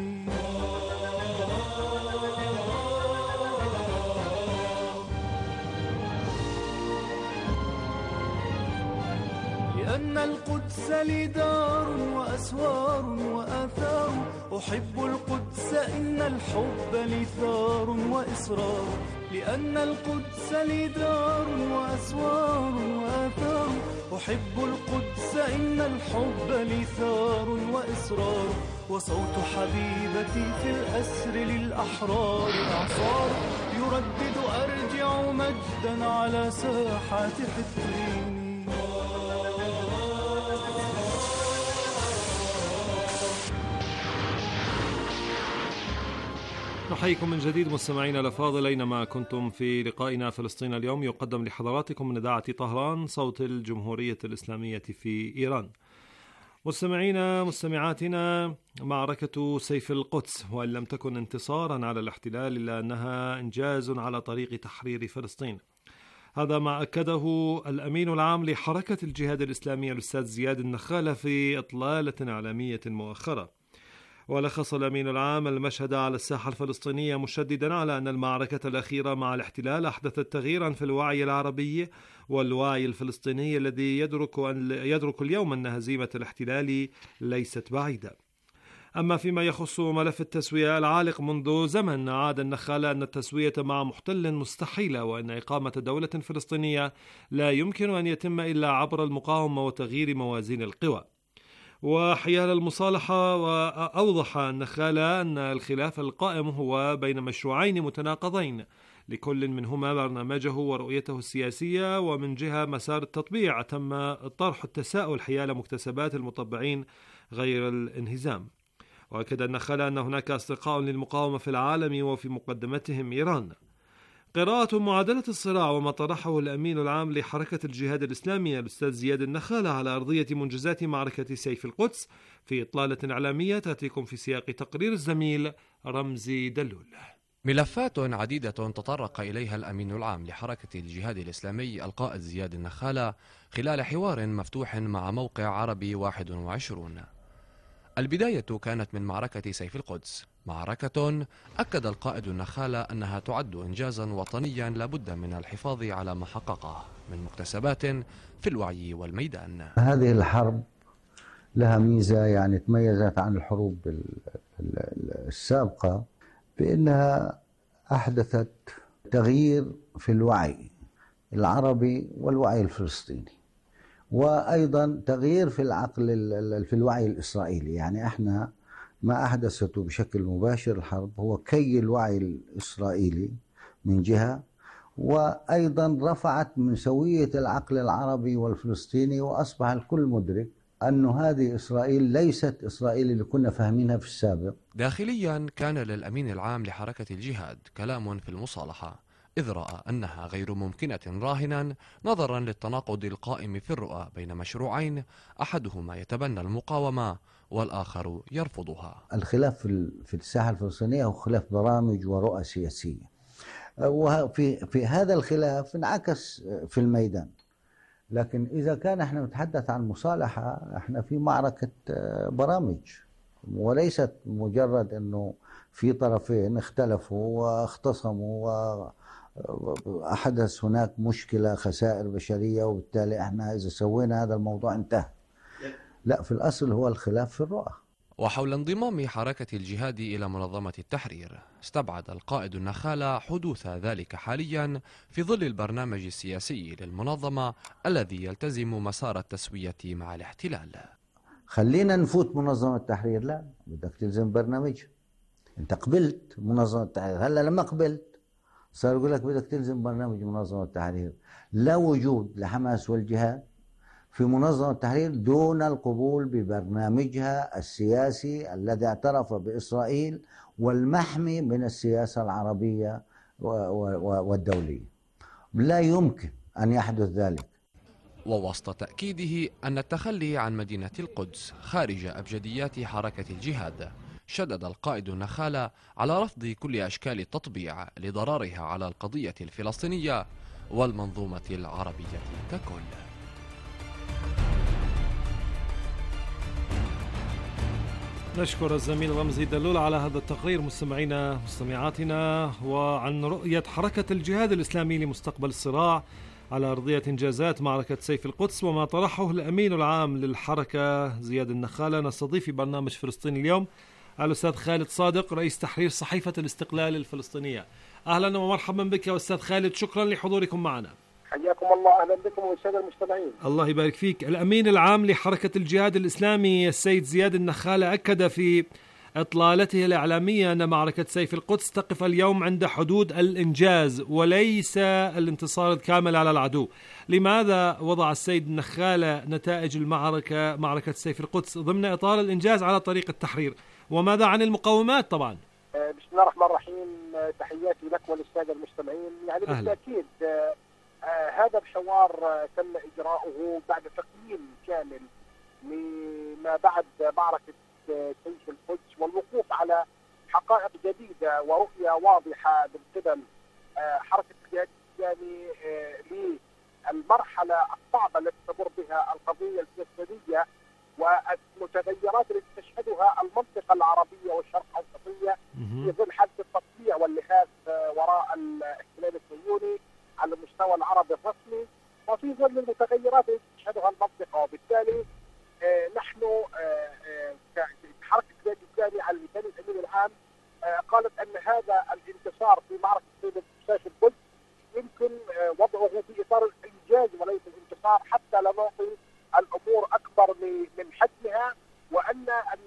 لأن القدس لي دار وأسوار وآثار، أحب القدس إن الحب لي ثار وإصرار، لأن القدس لي دار وأسوار وآثار، أحب القدس إن الحب لي ثار وإصرار، وصوت حبيبتي في الأسر للأحرار إعصار، يردد أرجع مجدا على ساحات حطين. نحييكم من جديد مستمعينا الأفاضل أينما كنتم في لقائنا فلسطين اليوم، يقدم لحضراتكم من إذاعة طهران صوت الجمهورية الإسلامية في إيران. مستمعينا مستمعاتنا، معركة سيف القدس وإن لم تكن انتصارا على الاحتلال إلا أنها إنجاز على طريق تحرير فلسطين. هذا ما أكده الأمين العام لحركة الجهاد الإسلامي الأستاذ زياد النخالة في إطلالة إعلامية مؤخرة. ولخص الأمين العام المشهد على الساحة الفلسطينية مشددا على أن المعركة الأخيرة مع الاحتلال أحدثت تغييرا في الوعي العربي والوعي الفلسطيني الذي يدرك, أن يدرك اليوم أن هزيمة الاحتلال ليست بعيدة. أما فيما يخص ملف التسوية العالق منذ زمن، عاد النخالة أن التسوية مع محتل مستحيلة، وأن إقامة دولة فلسطينية لا يمكن أن يتم إلا عبر المقاومة وتغيير موازين القوى. وحيال المصالحة، وأوضح النخالة أن الخلاف القائم هو بين مشروعين متناقضين، لكل منهما برنامجه ورؤيته السياسية، ومن جهة مسار التطبيع تم طرح التساؤل حيال مكتسبات المطبعين غير الانهزام. وأكد النخالة أن هناك أصدقاء للمقاومة في العالم وفي مقدمتهم إيران. قراءة معادلة الصراع وما طرحه الأمين العام لحركة الجهاد الإسلامي الأستاذ زياد النخالة على أرضية منجزات معركة سيف القدس في إطلالة إعلامية تأتيكم في سياق تقرير الزميل رمزي دلول. ملفات عديدة تطرق إليها الأمين العام لحركة الجهاد الإسلامي القائد زياد النخالة خلال حوار مفتوح مع موقع عربي واحد وعشرين. البداية كانت من معركة سيف القدس، معركة أكد القائد النخالة أنها تعد إنجازا وطنيا لابد من الحفاظ على ما حققه من مكتسبات في الوعي والميدان. هذه الحرب لها ميزة، يعني تميزت عن الحروب السابقة بأنها أحدثت تغيير في الوعي العربي والوعي الفلسطيني، وأيضا تغيير في العقل في الوعي الإسرائيلي. يعني احنا ما أحدثته بشكل مباشر الحرب هو كي الوعي الإسرائيلي من جهة، وأيضا رفعت من سوية العقل العربي والفلسطيني، وأصبح الكل مدرك أن هذه إسرائيل ليست إسرائيل اللي كنا فاهمينها في السابق. داخليا كان للأمين العام لحركة الجهاد كلام في المصالحة، إذ رأى أنها غير ممكنة راهنا نظرا للتناقض القائم في الرؤى بين مشروعين أحدهما يتبنى المقاومة والآخر يرفضها. الخلاف في الساحة الفلسطينية هو خلاف برامج ورؤى سياسية، وفي في هذا الخلاف انعكس في الميدان. لكن إذا كان احنا نتحدث عن مصالحة، احنا في معركة برامج، وليست مجرد انه في طرفين اختلفوا واختصموا وأحدث هناك مشكلة خسائر بشرية وبالتالي احنا إذا سوينا هذا الموضوع انتهى. لا، في الأصل هو الخلاف في الرؤى. وحول انضمام حركة الجهاد إلى منظمة التحرير، استبعد القائد النخالة حدوث ذلك حاليا في ظل البرنامج السياسي للمنظمة الذي يلتزم مسار التسوية مع الاحتلال. خلينا نفوت منظمة التحرير؟ لا، بدك تلزم برنامج. انت قبلت منظمة التحرير، هلا لما قبلت صار يقول لك بدك تلزم برنامج منظمة التحرير. لا وجود لحماس والجهاد في منظمة التحرير دون القبول ببرنامجها السياسي الذي اعترف بإسرائيل والمحمي من السياسة العربية والدولية. لا يمكن أن يحدث ذلك. ووسط تأكيده أن التخلي عن مدينة القدس خارج أبجديات حركة الجهاد، شدد القائد النخالة على رفض كل أشكال التطبيع لضررها على القضية الفلسطينية والمنظومة العربية ككل. نشكر الزميل رمزي دلول على هذا التقرير. مستمعينا مستمعاتنا، وعن رؤية حركة الجهاد الإسلامي لمستقبل الصراع على أرضية إنجازات معركة سيف القدس وما طرحه الأمين العام للحركة زياد النخالة، نستضيف في برنامج فلسطين اليوم الأستاذ خالد صادق رئيس تحرير صحيفة الاستقلال الفلسطينية. أهلا ومرحبا بك يا أستاذ خالد، شكرا لحضوركم معنا. حياكم الله، أهلا بكم والسادة المستمعين. الله يبارك فيك. الأمين العام لحركة الجهاد الإسلامي السيد زياد النخالة أكد في إطلالته الإعلامية أن معركة سيف القدس تقف اليوم عند حدود الإنجاز وليس الانتصار الكامل على العدو. لماذا وضع السيد النخالة نتائج المعركة معركة سيف القدس ضمن إطار الإنجاز على طريق التحرير؟ وماذا عن المقاومات طبعا؟ بسم الله الرحمن الرحيم، تحياتي لك وللسادة المستمعين. يعني بالتأكيد آه هذا الحوار آه تم إجراؤه بعد تقييم كامل لما بعد معركة آه سيف القدس والوقوف على حقائق جديدة ورؤية واضحة من قبل آه حركة الجهاد الإسلامي آه للمرحلة الصعبة التي تمر بها القضية الفلسطينية والمتغيرات التي تشهدها المنطقة العربية والشرق الأوسطية في ظل حالة التطبيع واللهاث آه وراء الاحتلال الصهيوني على المستوى العربي الرسمي، وفي ظل المتغيرات التي تشهدها المنطقة. وبالتالي آه نحن آه آه كحركة الجهاد الإسلامي على لسان الأمين العام آه قالت أن هذا الانتصار في معركة سيف القدس يمكن آه وضعه في إطار الإنجاز وليس الانتصار، حتى لا نعطي الأمور أكبر من حجمها، وأن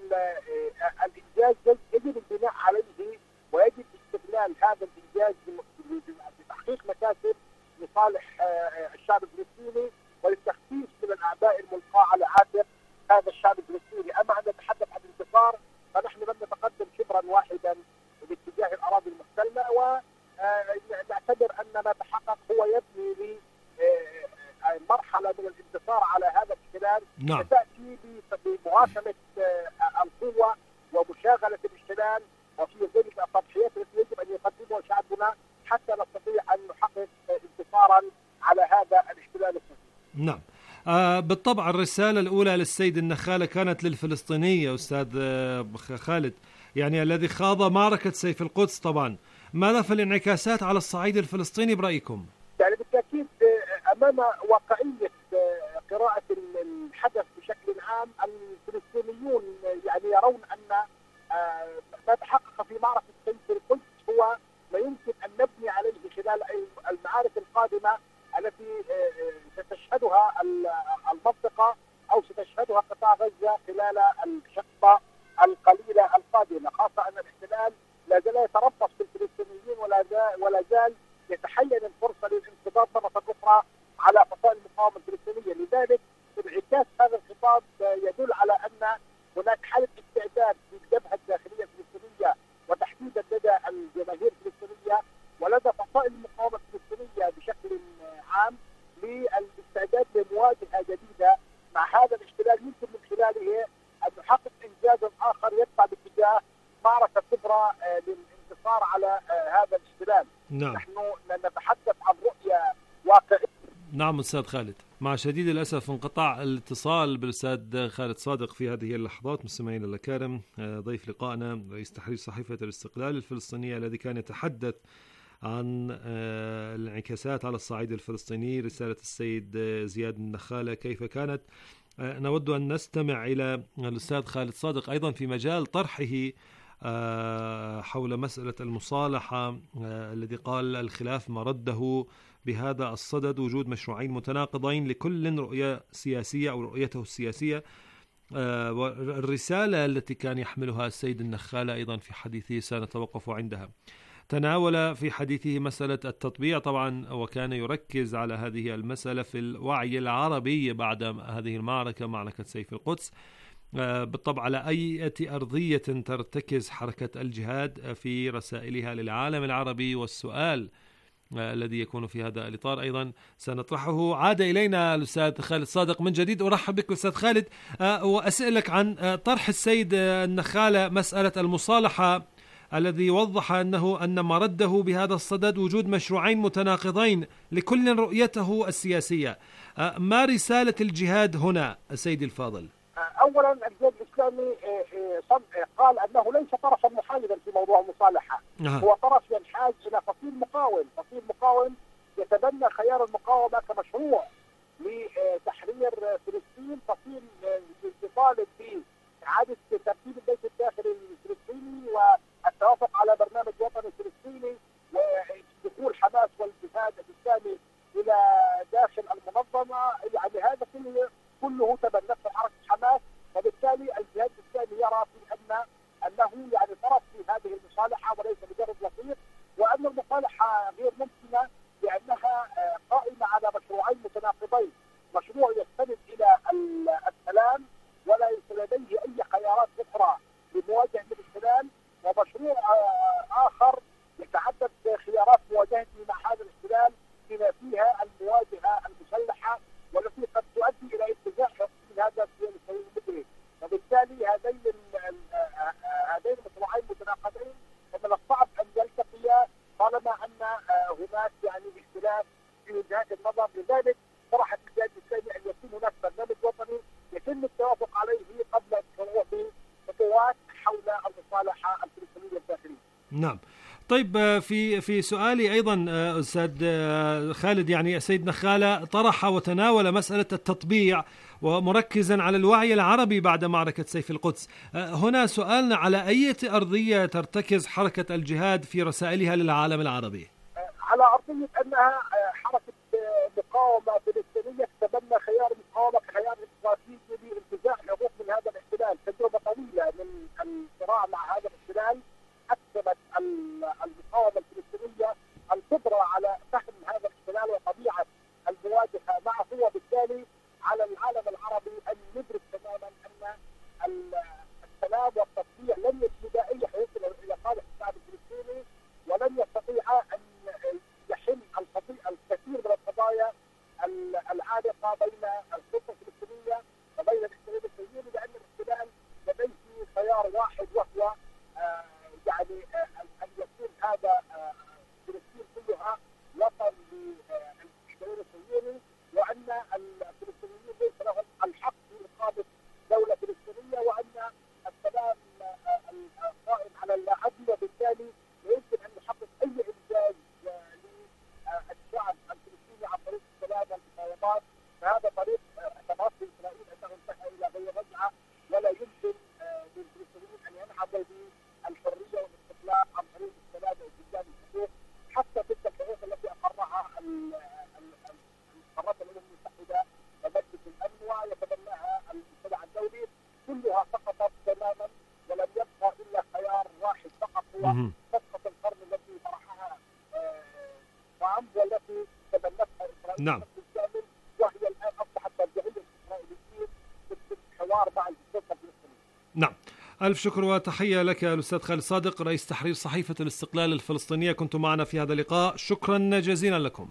الإنجاز يجب البناء عليه ويجب استغلال هذا الإنجاز لتحقيق مكاسب لصالح الشعب الفلسطيني وللتخفيف من الأعباء الملقاة على عاتق هذا الشعب الفلسطيني. أما أن نتحدث عن انتصار فنحن لم نتقدم شبرا واحدا باتجاه الأراضي المحتلة، ونعتبر أن ما تحقق هو يبني لمرحلة من الانتصار على هذا الاحتلال. نعم. تأتي بمواصلة القوة ومشاغلة الاحتلال وفي ظل التضحيات التي يجب أن يقدمها شعبنا حتى نستطيع أن نحقق انتصارا على هذا الاحتلال الصهيوني. نعم. آه بالطبع الرسالة الأولى للسيد النخالة كانت للفلسطينية أستاذ خالد، يعني الذي خاض معركة سيف القدس طبعا. ماذا في الانعكاسات على الصعيد الفلسطيني برأيكم؟ يعني بالتأكيد أمام واقعية قراءة الحدث بشكل عام الفلسطينيون يعني يرون أن ما تحقق في معركة سيف القدس هو ما يمكن أن نبني عليه خلال المعارك القادمة التي ستشهدها المنطقة أو ستشهدها قطاع غزة خلال الحقبة القليلة القادمة، خاصة أن الاحتلال لا زال يتربص بالفلسطينيين ولا زال ولا زال يتحين الفرصة للانقضاض مرة أخرى على فصائل المقاومة الفلسطينية. لذلك انعكاس هذا الخطاب يدل على أن هناك حالة استعداد في الجبهة الداخلية الفلسطينية وتحديدا لدى الجماهير الفلسطينية ولدى فصائل المقاومة الفلسطينية بشكل عام للاستعداد لمواجهة جديدة مع هذا الاحتلال يمكن من خلاله أن نحقق إنجاز آخر يدفع باتجاه معركة كبرى للانتصار على هذا الاحتلال. نعم. نحن نتحدث عن رؤية واقعية. نعم أستاذ خالد، مع شديد الأسف انقطاع الاتصال بالأستاذ خالد صادق في هذه اللحظات. مستمعينا الأكارم، ضيف لقائنا رئيس تحرير صحيفة الاستقلال الفلسطينية الذي كان يتحدث عن الانعكاسات على الصعيد الفلسطيني، رسالة السيد زياد النخالة كيف كانت. نود أن نستمع إلى الأستاذ خالد صادق أيضا في مجال طرحه حول مسألة المصالحة الذي قال الخلاف مرده بهذا الصدد وجود مشروعين متناقضين لكل رؤية سياسية أو رؤيته السياسية. والرسالة التي كان يحملها السيد النخالة أيضا في حديثه سنتوقف عندها. تناول في حديثه مسألة التطبيع طبعا، وكان يركز على هذه المسألة في الوعي العربي بعد هذه المعركة، معركة سيف القدس، بالطبع على أي أرضية ترتكز حركة الجهاد في رسائلها للعالم العربي. والسؤال الذي يكون في هذا الإطار أيضا سنطرحه. عاد إلينا الأستاذ خالد صادق من جديد. أرحب بك أستاذ خالد وأسألك عن طرح السيد النخالة مسألة المصالحة الذي وضح أنه أن مرده بهذا الصدد وجود مشروعين متناقضين لكل رؤيته السياسية. ما رسالة الجهاد هنا سيدي الفاضل؟ اولا الجهاد الاسلامي قال انه ليس طرفا محايدا في موضوع المصالحه، هو طرف ينحاز الى فصيل مقاوم، فصيل مقاوم يتبنى خيار المقاومه كمشروع لتحرير فلسطين، فصيل يطالب باعاده ترتيب البيت الداخلي الفلسطيني والتوافق على برنامج وطني فلسطيني ودخول حماس والجهاد الاسلامي الى داخل المنظمه. يعني هذا كله كله تبنته حركه حماس، وبالتالي الجهاد الاسلامي يرى في ان انه يعني طرف في هذه المصالحه وليس مجرد وسيط، وان المصالحه غير ممكنه لانها قائمه على مشروعين متناقضين، مشروع يستند الى السلام ولا لديه اي خيارات اخرى لمواجهه الاحتلال، ومشروع اخر يتعدد خيارات مواجهته مع هذا الاحتلال بما فيها المواجهه المسلحه والتي قد تؤدي الى اتجاه من هذا السياسي المدري. وبالتالي هذين هذين المشروعين متناقضين ومن الصعب ان يلتقيا طالما ان هناك يعني اختلاف في وجهات النظر. لذلك طرحت الجهاد الاسلامي ان يكون هناك برنامج وطني يتم التوافق عليه قبل الشروع بخطوات حول المصالحه الفلسطينيه الداخليه. نعم. طيب في في سؤالي ايضا استاذ خالد، يعني السيد نخالة طرح وتناول مسألة التطبيع ومركزا على الوعي العربي بعد معركة سيف القدس. هنا سؤالنا على أي أرضية ترتكز حركة الجهاد في رسائلها للعالم العربي؟ على أرضية أنها حركة مقاومة فلسطينية تتبنى خيار المقاومة كخيار استراتيجي لانتزاع الحقوق من هذا الاحتلال. تجربة طويلة من الصراع مع هذا الاحتلال أكسبت المقاومة الفلسطينية القدرة على فهم هذا الاحتلال وطبيعة المواجهة معه، وبالتالي على العالم العربي أن يدرك تماما أن السلام والتطبيع لن يجلب أي حقوق إلى صالح الشعب الفلسطيني، ولن يستطيع أن يحل الكثير من القضايا العالقة بين السلطة الفلسطينية وبين الاحتلال الصهيوني، لأن الاحتلال لديه خيار واحد وهو يعني أن يكون هذا فلسطين كلها وطن للاحتلال الصهيوني، وأن الفلسطينيين ليس لهم الحق في إقامة دولة فلسطينية، وأن السلام القائم على العدل، وبالتالي لا يمكن أن يحقق أي إنجاز للشعب الفلسطيني عن طريق السلام والمفاوضات. فهذا طريق اعتبرت إسرائيل أنه انتهى إلى غير رجعة، ولا يمكن للفلسطينيين أن ينهضوا بالحرية والاستقلال عن طريق السلام واستخدام الحقوق، حتى تلك الحقوق التي أقرها قرارات الأمم المتحدة ومجلس الأمن ويتبناها المجتمع الدولي، كلها سقطت تماما ولم يبقى إلا خيار واحد فقط هو صفقة القرن التي طرحها ترامب والتي تبنتها إسرائيل. نعم. بالكامل، وهي الآن أصبحت مرجعية الإسرائيليين في الحوار مع السلطة الفلسطينية. نعم. ألف شكر وتحية لك الأستاذ خالد صادق رئيس تحرير صحيفة الاستقلال الفلسطينية، كنت معنا في هذا اللقاء، شكرا جزيلا لكم.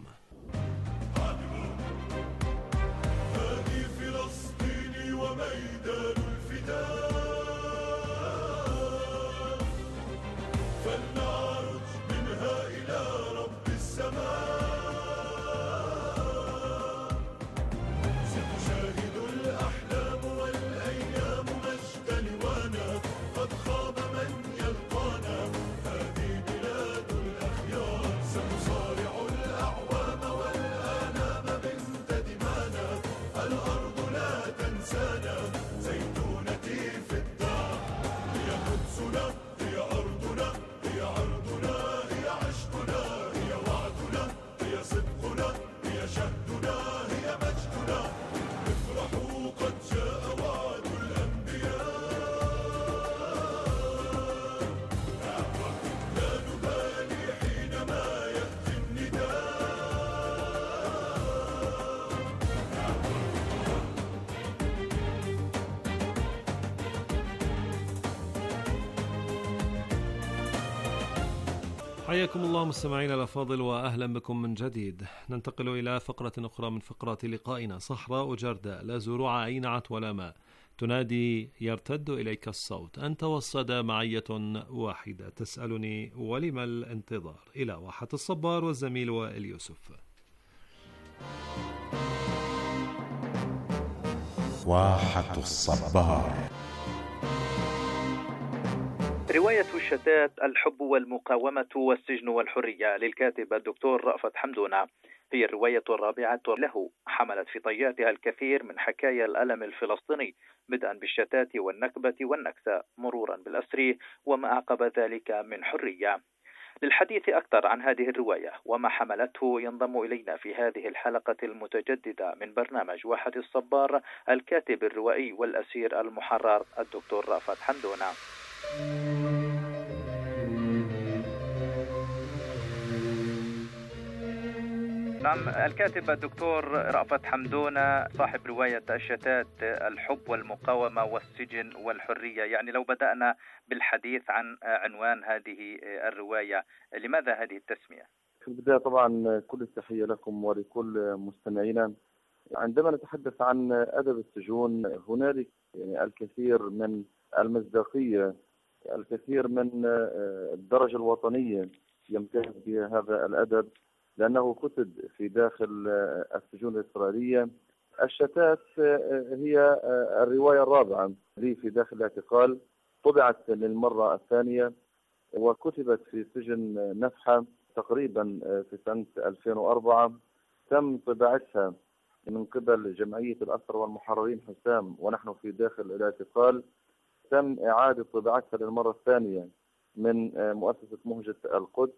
سنصارع الأعوام حياكم الله مستمعينا الأفاضل وأهلا بكم من جديد. ننتقل إلى فقرة أخرى من فقرات لقائنا. صحراء جرداء لا زروع أينعت ولا ماء، تنادي يرتد إليك الصوت، أنت والصدى معية واحدة، تسألني ولم الانتظار. إلى واحة الصبار والزميل وائل يوسف. واحة الصبار. رواية الشتات، الحب والمقاومة والسجن والحرية، للكاتب الدكتور رأفت حمدونة، هي الرواية الرابعة له، حملت في طياتها الكثير من حكايا الألم الفلسطيني، بدءا بالشتات والنكبة والنكسة، مرورا بالأسر وما أعقب ذلك من حرية. للحديث أكثر عن هذه الرواية وما حملته ينضم إلينا في هذه الحلقة المتجددة من برنامج واحة الصبار الكاتب الروائي والأسير المحرر الدكتور رأفت حمدونة. نعم، الكاتب الدكتور رأفت حمدونة صاحب رواية الشتات، الحب والمقاومة والسجن والحرية. يعني لو بدأنا بالحديث عن عنوان هذه الرواية، لماذا هذه التسمية؟ في البداية طبعا كل التحية لكم ولكل مستمعينا. عندما نتحدث عن أدب السجون هنالك يعني الكثير من المصداقية، الكثير من الدرجة الوطنية يمتاز بها هذا الأدب، لأنه كتب في داخل السجون الإسرائيلية. الشتات هي الرواية الرابعة لي في داخل الاعتقال، طبعت للمرة الثانية وكتبت في سجن نفحة تقريبا في سنة ألفين وأربعة. تم طباعتها من قبل جمعية الأسرى والمحررين حسام ونحن في داخل الاعتقال. تم إعادة طباعتها للمرة الثانية من مؤسسة مهجة القدس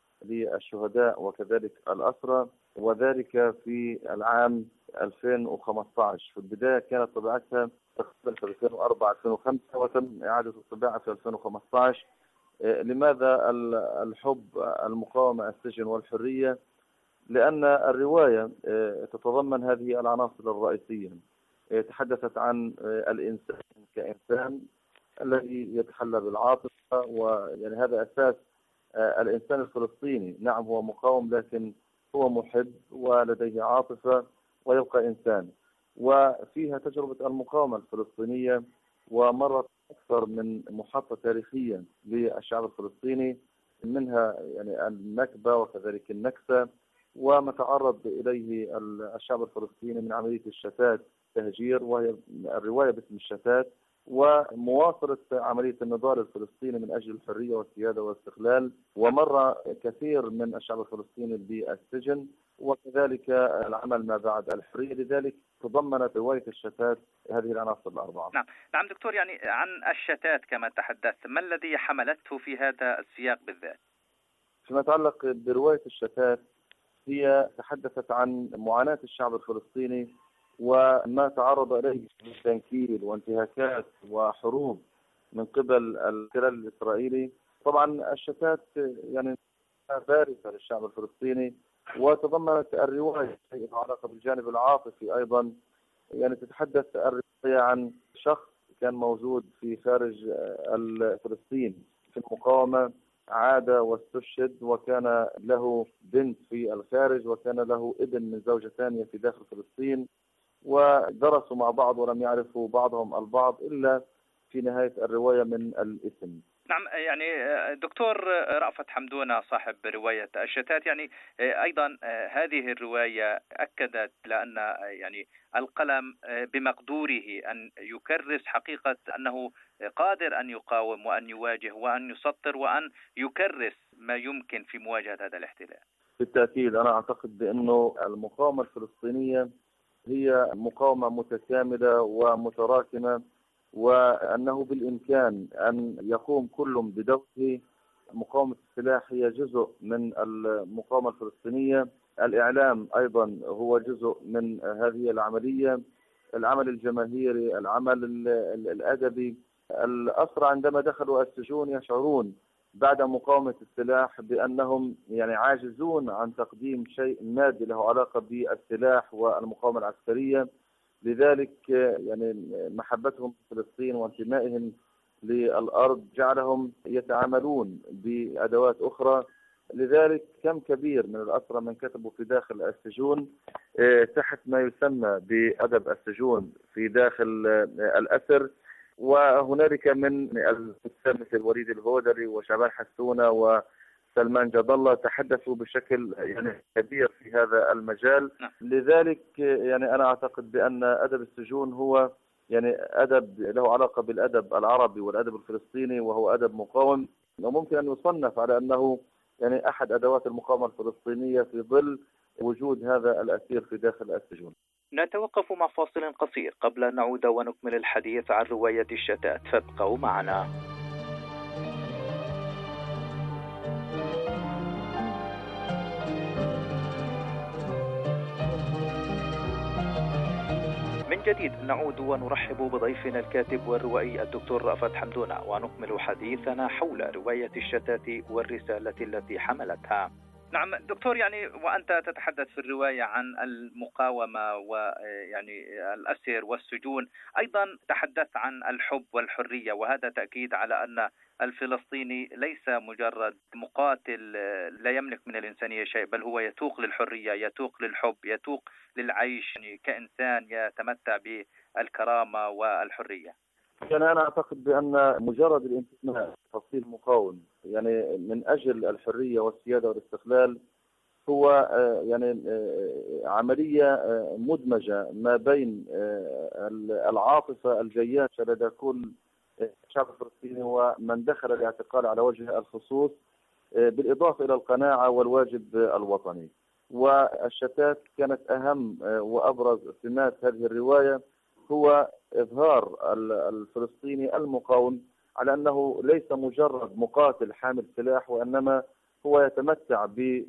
للشهداء وكذلك الأسرى، وذلك في العام ألفين وخمسة عشر. في البداية كانت طباعتها تقريبا في ألفين وأربعة ألفين وخمسة وتم إعادة الطباعة في ألفين وخمسة عشر. لماذا الحب، المقاومة، السجن والحرية؟ لأن الرواية تتضمن هذه العناصر الرئيسية. تحدثت عن الإنسان كإنسان الذي يتحلى بالعاطفة، ويعني هذا أساس الإنسان الفلسطيني. نعم هو مقاوم لكن هو محب ولديه عاطفة ويبقى إنسان. وفيها تجربة المقاومة الفلسطينية، ومرت أكثر من محطة تاريخية للشعب الفلسطيني، منها يعني النكبة وكذلك النكسة، وما تعرض إليه الشعب الفلسطيني من عملية الشتات تهجير، وهي الرواية باسم الشتات، ومواصلة عملية النضال الفلسطيني من أجل الحرية والسيادة والاستقلال. ومر كثير من الشعب الفلسطيني بالسجن وكذلك العمل ما بعد الحرية. لذلك تضمنت رواية الشتات هذه العناصر الأربعة. نعم نعم دكتور، يعني عن الشتات كما تحدثت، ما الذي حملته في هذا السياق بالذات؟ فيما يتعلق برواية الشتات، هي تحدثت عن معاناة الشعب الفلسطيني وما تعرض إليه من تنكيل وانتهاكات وحروب من قبل الاحتلال الإسرائيلي. طبعا الشتات يعني بارزة للشعب الفلسطيني، وتضمنت الرواية لها علاقة بالجانب العاطفي أيضا. يعني تتحدث الرواية عن شخص كان موجود في خارج فلسطين في المقاومة، عاد واستشهد، وكان له بنت في الخارج وكان له ابن من زوجة ثانية في داخل فلسطين، ودرسوا مع بعض ولم يعرفوا بعضهم البعض إلا في نهاية الرواية من الاسم. نعم، يعني دكتور رأفت حمدونة صاحب رواية الشتات، يعني أيضا هذه الرواية أكدت لأن يعني القلم بمقدوره أن يكرس حقيقة أنه قادر أن يقاوم وأن يواجه وأن يسطر وأن يكرس ما يمكن في مواجهة هذا الاحتلال. بالتأكيد أنا أعتقد بأنه المقاومة الفلسطينية هي مقاومة متكاملة ومتراكمة، وأنه بالإمكان أن يقوم كل بدوره. مقاومة السلاح هي جزء من المقاومة الفلسطينية، الإعلام أيضا هو جزء من هذه العملية، العمل الجماهيري، العمل الأدبي. الأسرى عندما دخلوا السجون يشعرون بعد مقاومة السلاح بأنهم يعني عاجزون عن تقديم شيء مادي له علاقة بالسلاح والمقاومة العسكرية. لذلك يعني محبتهم فلسطين وانتمائهم للأرض جعلهم يتعاملون بأدوات أخرى لذلك كم كبير من الأسرى من كتبوا في داخل السجون تحت ما يسمى بأدب السجون في داخل الأسر. وهنالك من الكتاب مثل وليد الهودري وشعبان حسونة وسلمان جد الله تحدثوا بشكل يعني كبير في هذا المجال. لذلك يعني أنا أعتقد بأن أدب السجون هو يعني أدب له علاقة بالأدب العربي والأدب الفلسطيني، وهو أدب مقاوم، وممكن أن يصنف على أنه يعني أحد أدوات المقاومة الفلسطينية في ظل وجود هذا الأسير في داخل السجون. نتوقف مع فاصل قصير قبل أن نعود ونكمل الحديث عن رواية الشتات، فابقوا معنا. من جديد نعود ونرحب بضيفنا الكاتب والروائي الدكتور رأفت حمدونة، ونكمل حديثنا حول رواية الشتات والرسالة التي حملتها. نعم دكتور، يعني وأنت تتحدث في الرواية عن المقاومة ويعني الأسر والسجون، أيضا تحدثت عن الحب والحرية، وهذا تأكيد على أن الفلسطيني ليس مجرد مقاتل لا يملك من الإنسانية شيء، بل هو يتوق للحرية، يتوق للحب، يتوق للعيش كإنسان يتمتع بالكرامة والحرية. يعني أنا أعتقد بأن مجرد الانتماء تفصيل مقاوم يعني من أجل الحرية والسيادة والاستقلال هو يعني عملية مدمجة ما بين العاطفة الجياشة لدى كل الشعب الفلسطيني ومن دخل الاعتقال على وجه الخصوص، بالإضافة إلى القناعة والواجب الوطني. والشتات كانت أهم وأبرز سمات هذه الرواية هو إظهار الفلسطيني المقاوم على أنه ليس مجرد مقاتل حامل سلاح، وإنما هو يتمتع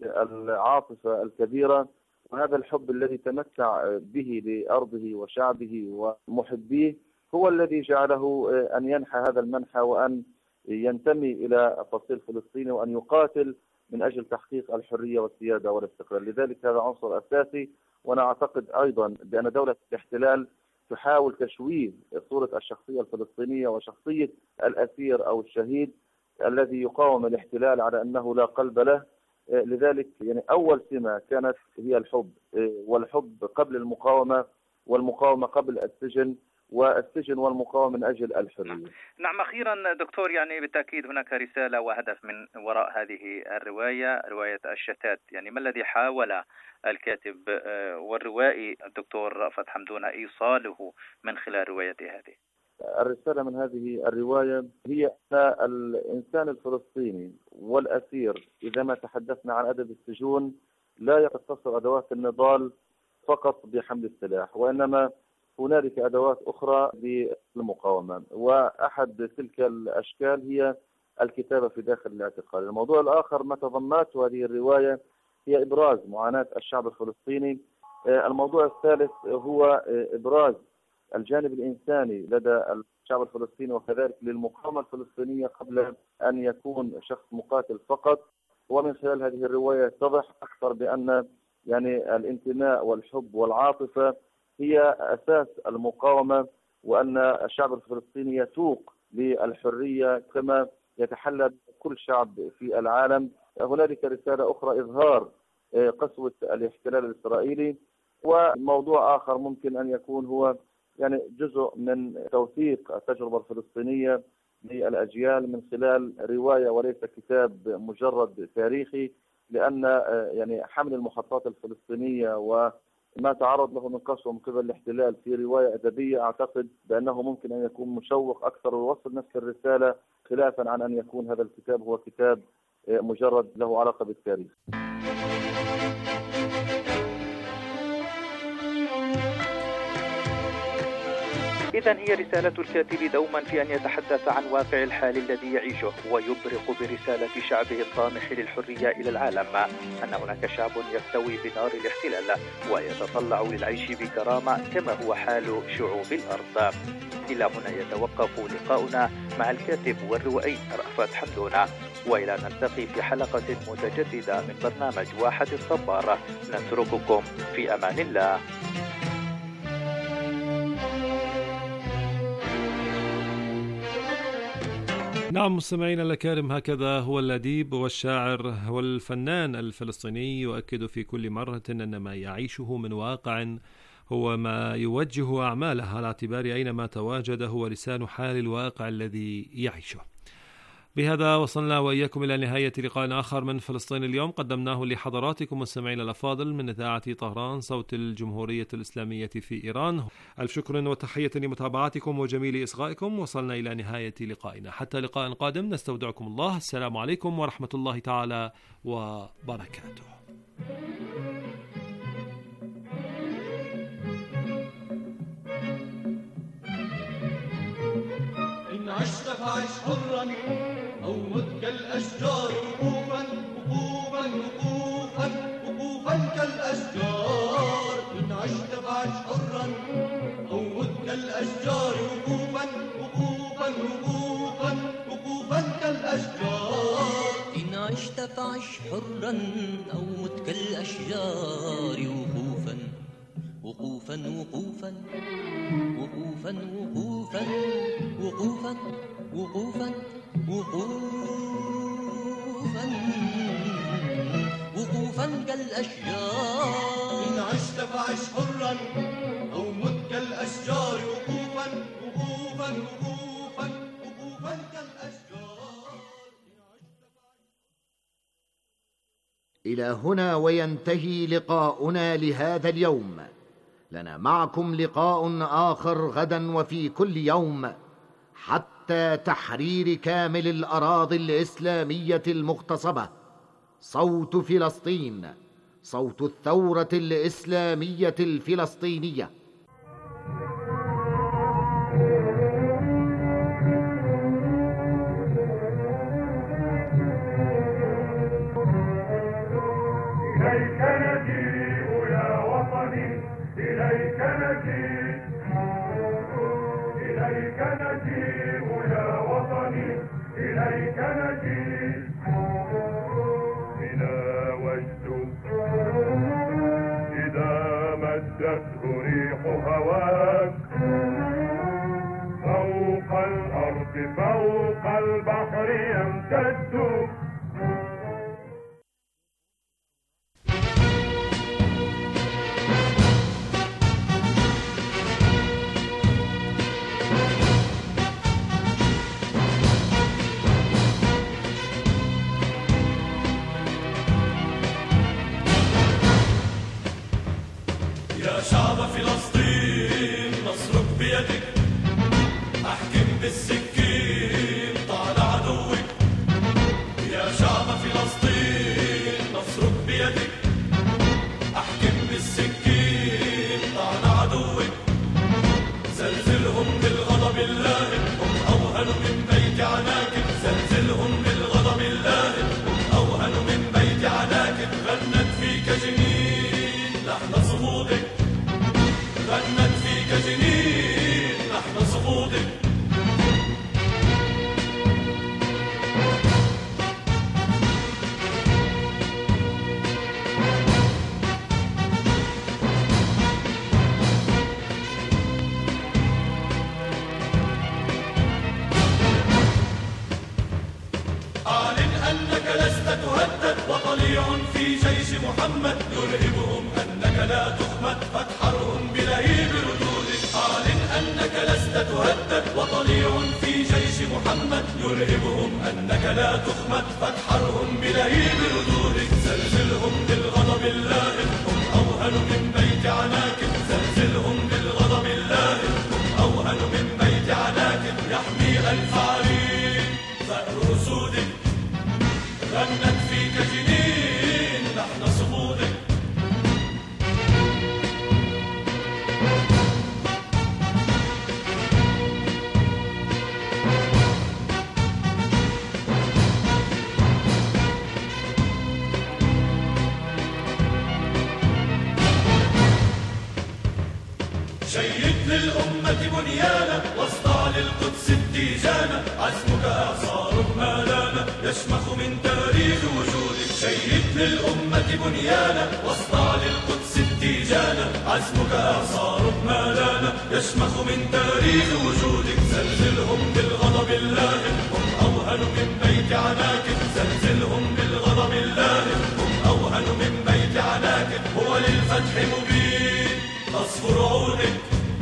بالعاطفة الكبيرة، وهذا الحب الذي تمتع به لأرضه وشعبه ومحبيه هو الذي جعله أن ينحى هذا المنحى وأن ينتمي إلى فصيل فلسطيني وأن يقاتل من أجل تحقيق الحرية والسيادة والاستقلال. لذلك هذا عنصر أساسي. وأنا أعتقد أيضا بأن دولة الاحتلال تحاول تشويه صورة الشخصية الفلسطينية وشخصية الأسير أو الشهيد الذي يقاوم الاحتلال على أنه لا قلب له. لذلك يعني أول سمة كانت هي الحب، والحب قبل المقاومة، والمقاومة قبل السجن، والسجن والمقاومة من أجل الحرية. نعم أخيرا دكتور، يعني بالتأكيد هناك رسالة وهدف من وراء هذه الرواية، رواية الشتات. يعني ما الذي حاول الكاتب والروائي الدكتور رأفت حمدونة إيصاله من خلال روايته هذه؟ الرسالة من هذه الرواية هي أن الإنسان الفلسطيني والأسير إذا ما تحدثنا عن أدب السجون لا يقتصر أدوات النضال فقط بحمل السلاح، وإنما هنالك أدوات أخرى للمقاومة، وأحد تلك الأشكال هي الكتابة في داخل الاعتقال. الموضوع الآخر ما تضمنته هذه الرواية هي إبراز معاناة الشعب الفلسطيني. الموضوع الثالث هو إبراز الجانب الإنساني لدى الشعب الفلسطيني وكذلك للمقاومة الفلسطينية قبل أن يكون شخص مقاتل فقط. ومن خلال هذه الرواية يتضح أكثر بأن يعني الانتماء والحب والعاطفة هي أساس المقاومة، وأن الشعب الفلسطيني يتوق للحرية كما يتحلى كل شعب في العالم. هنالك رسالة أخرى إظهار قسوة الاحتلال الإسرائيلي. وموضوع آخر ممكن أن يكون هو يعني جزء من توثيق التجربة الفلسطينية للأجيال من خلال رواية وليس كتاب مجرد تاريخي، لأن يعني حمل المحطات الفلسطينية وما تعرض له من قسوة من قبل الاحتلال في رواية أدبية أعتقد بأنه ممكن أن يكون مشوق أكثر ويوصل نفس الرسالة، خلافا عن أن يكون هذا الكتاب هو كتاب مجرد له علاقة بالتاريخ. إذن هي رسالة الكاتب دوما في أن يتحدث عن واقع الحال الذي يعيشه، ويبرق برسالة شعبه الطامح للحرية إلى العالم أن هناك شعب يستوي بنار الاحتلال ويتطلع للعيش بكرامة كما هو حال شعوب الأرض. إلى هنا يتوقف لقاؤنا مع الكاتب والروائي رأفت حمدونة، وإلى نلتقي في حلقة متجددة من برنامج واحة الصبار. نترككم في أمان الله. نعم مستمعينا الأكارم، هكذا هو الأديب والشاعر والفنان الفلسطيني يؤكد في كل مرة أن ما يعيشه من واقع هو ما يوجه أعماله، على اعتبار أينما تواجد هو لسان حال الواقع الذي يعيشه. بهذا وصلنا وإياكم إلى نهاية لقاء آخر من فلسطين اليوم، قدمناه لحضراتكم مستمعينا الأفاضل من إذاعة طهران صوت الجمهورية الإسلامية في إيران. ألف شكر وتحية لمتابعتكم وجميل إصغائكم. وصلنا إلى نهاية لقائنا، حتى لقاء قادم نستودعكم الله. السلام عليكم ورحمة الله تعالى وبركاته. إن عشت فعش حرا أو مت كالأشجار وقوفا وقوفا وقوفا وقوفا كالأشجار. إن عشت فعش حرا أو مت كالأشجار وقوفا وقوفا وقوفا وقوفا كالأشجار. إن عشت فعش حرا أو مت كالأشجار وقوفا وقوفا وقوفا وقوفا وقوفا وقوفا وقوفا وقوفا وقوفا كالأشجار. إن عشت فعش حرا أو مت كالأشجار وقوفا وقوفا وقوفا وقوفا كالأشجار. إلى هنا وينتهي لقاؤنا لهذا اليوم. لنا معكم لقاء آخر غدا وفي كل يوم، حتى تحرير كامل الأراضي الإسلامية المغتصبة. صوت فلسطين، صوت الثورة الإسلامية الفلسطينية. إليك نجيء يا وطني، إليك نجيء، إليك نجيء يا وطني، إليك نجيء. بنا وجد إذا مدته ريح هواك، فوق الأرض فوق البحر يمتد. شعب فلسطين نصرك بيدك، احكم بالسكين طال عدوك. يا شعب فلسطين نصرك بيدك، احكم بالسكين طال عدوك. زلزلهم بالغضب اللاهب، هم اوهن من بيت عناكب. زلزلهم بالغضب اللاهب، هم اوهن من بيت عناكب. غنت فيك جنين لحن صمودك، غنت فيك جنين لحن صمودك. أعلن أنك لست تهدد، وطليع في جيش محمد يرهبهم أنك لا تخمد، فاتحرهم بلهيب ردودك. أعلن أنك لست تهدد، وطليع في جيش محمد يرهبهم أنك لا تخمد، فاتحرهم بلهيب ردودك. زلزلهم بالغضب اللاهب، هم أوهن من بيت عناكب. زلزلهم بالغضب اللاهب، هم أوهن من بيت عناكب. يحمي ألف عرين ثأر أسودك، غنت فيك جنين لحن صمودك. شيد للأمة بنيانا، واصدع للقدس التيجانا. عزمك إعصار ما لانا، يشمخ من تاريخ وجودك. شيد للأمة بنيانا، واصدع للقدس التيجانا. عزمك إعصار ما لانا، يشمخ من تاريخ وجودك. زلزلهم بالغضب اللاهب، هم أوهن أوهن من بيت عناك زلزلهم بالغضب اللاهب هم أوهن من بيت عناك هو للفتح مبين تصفر عون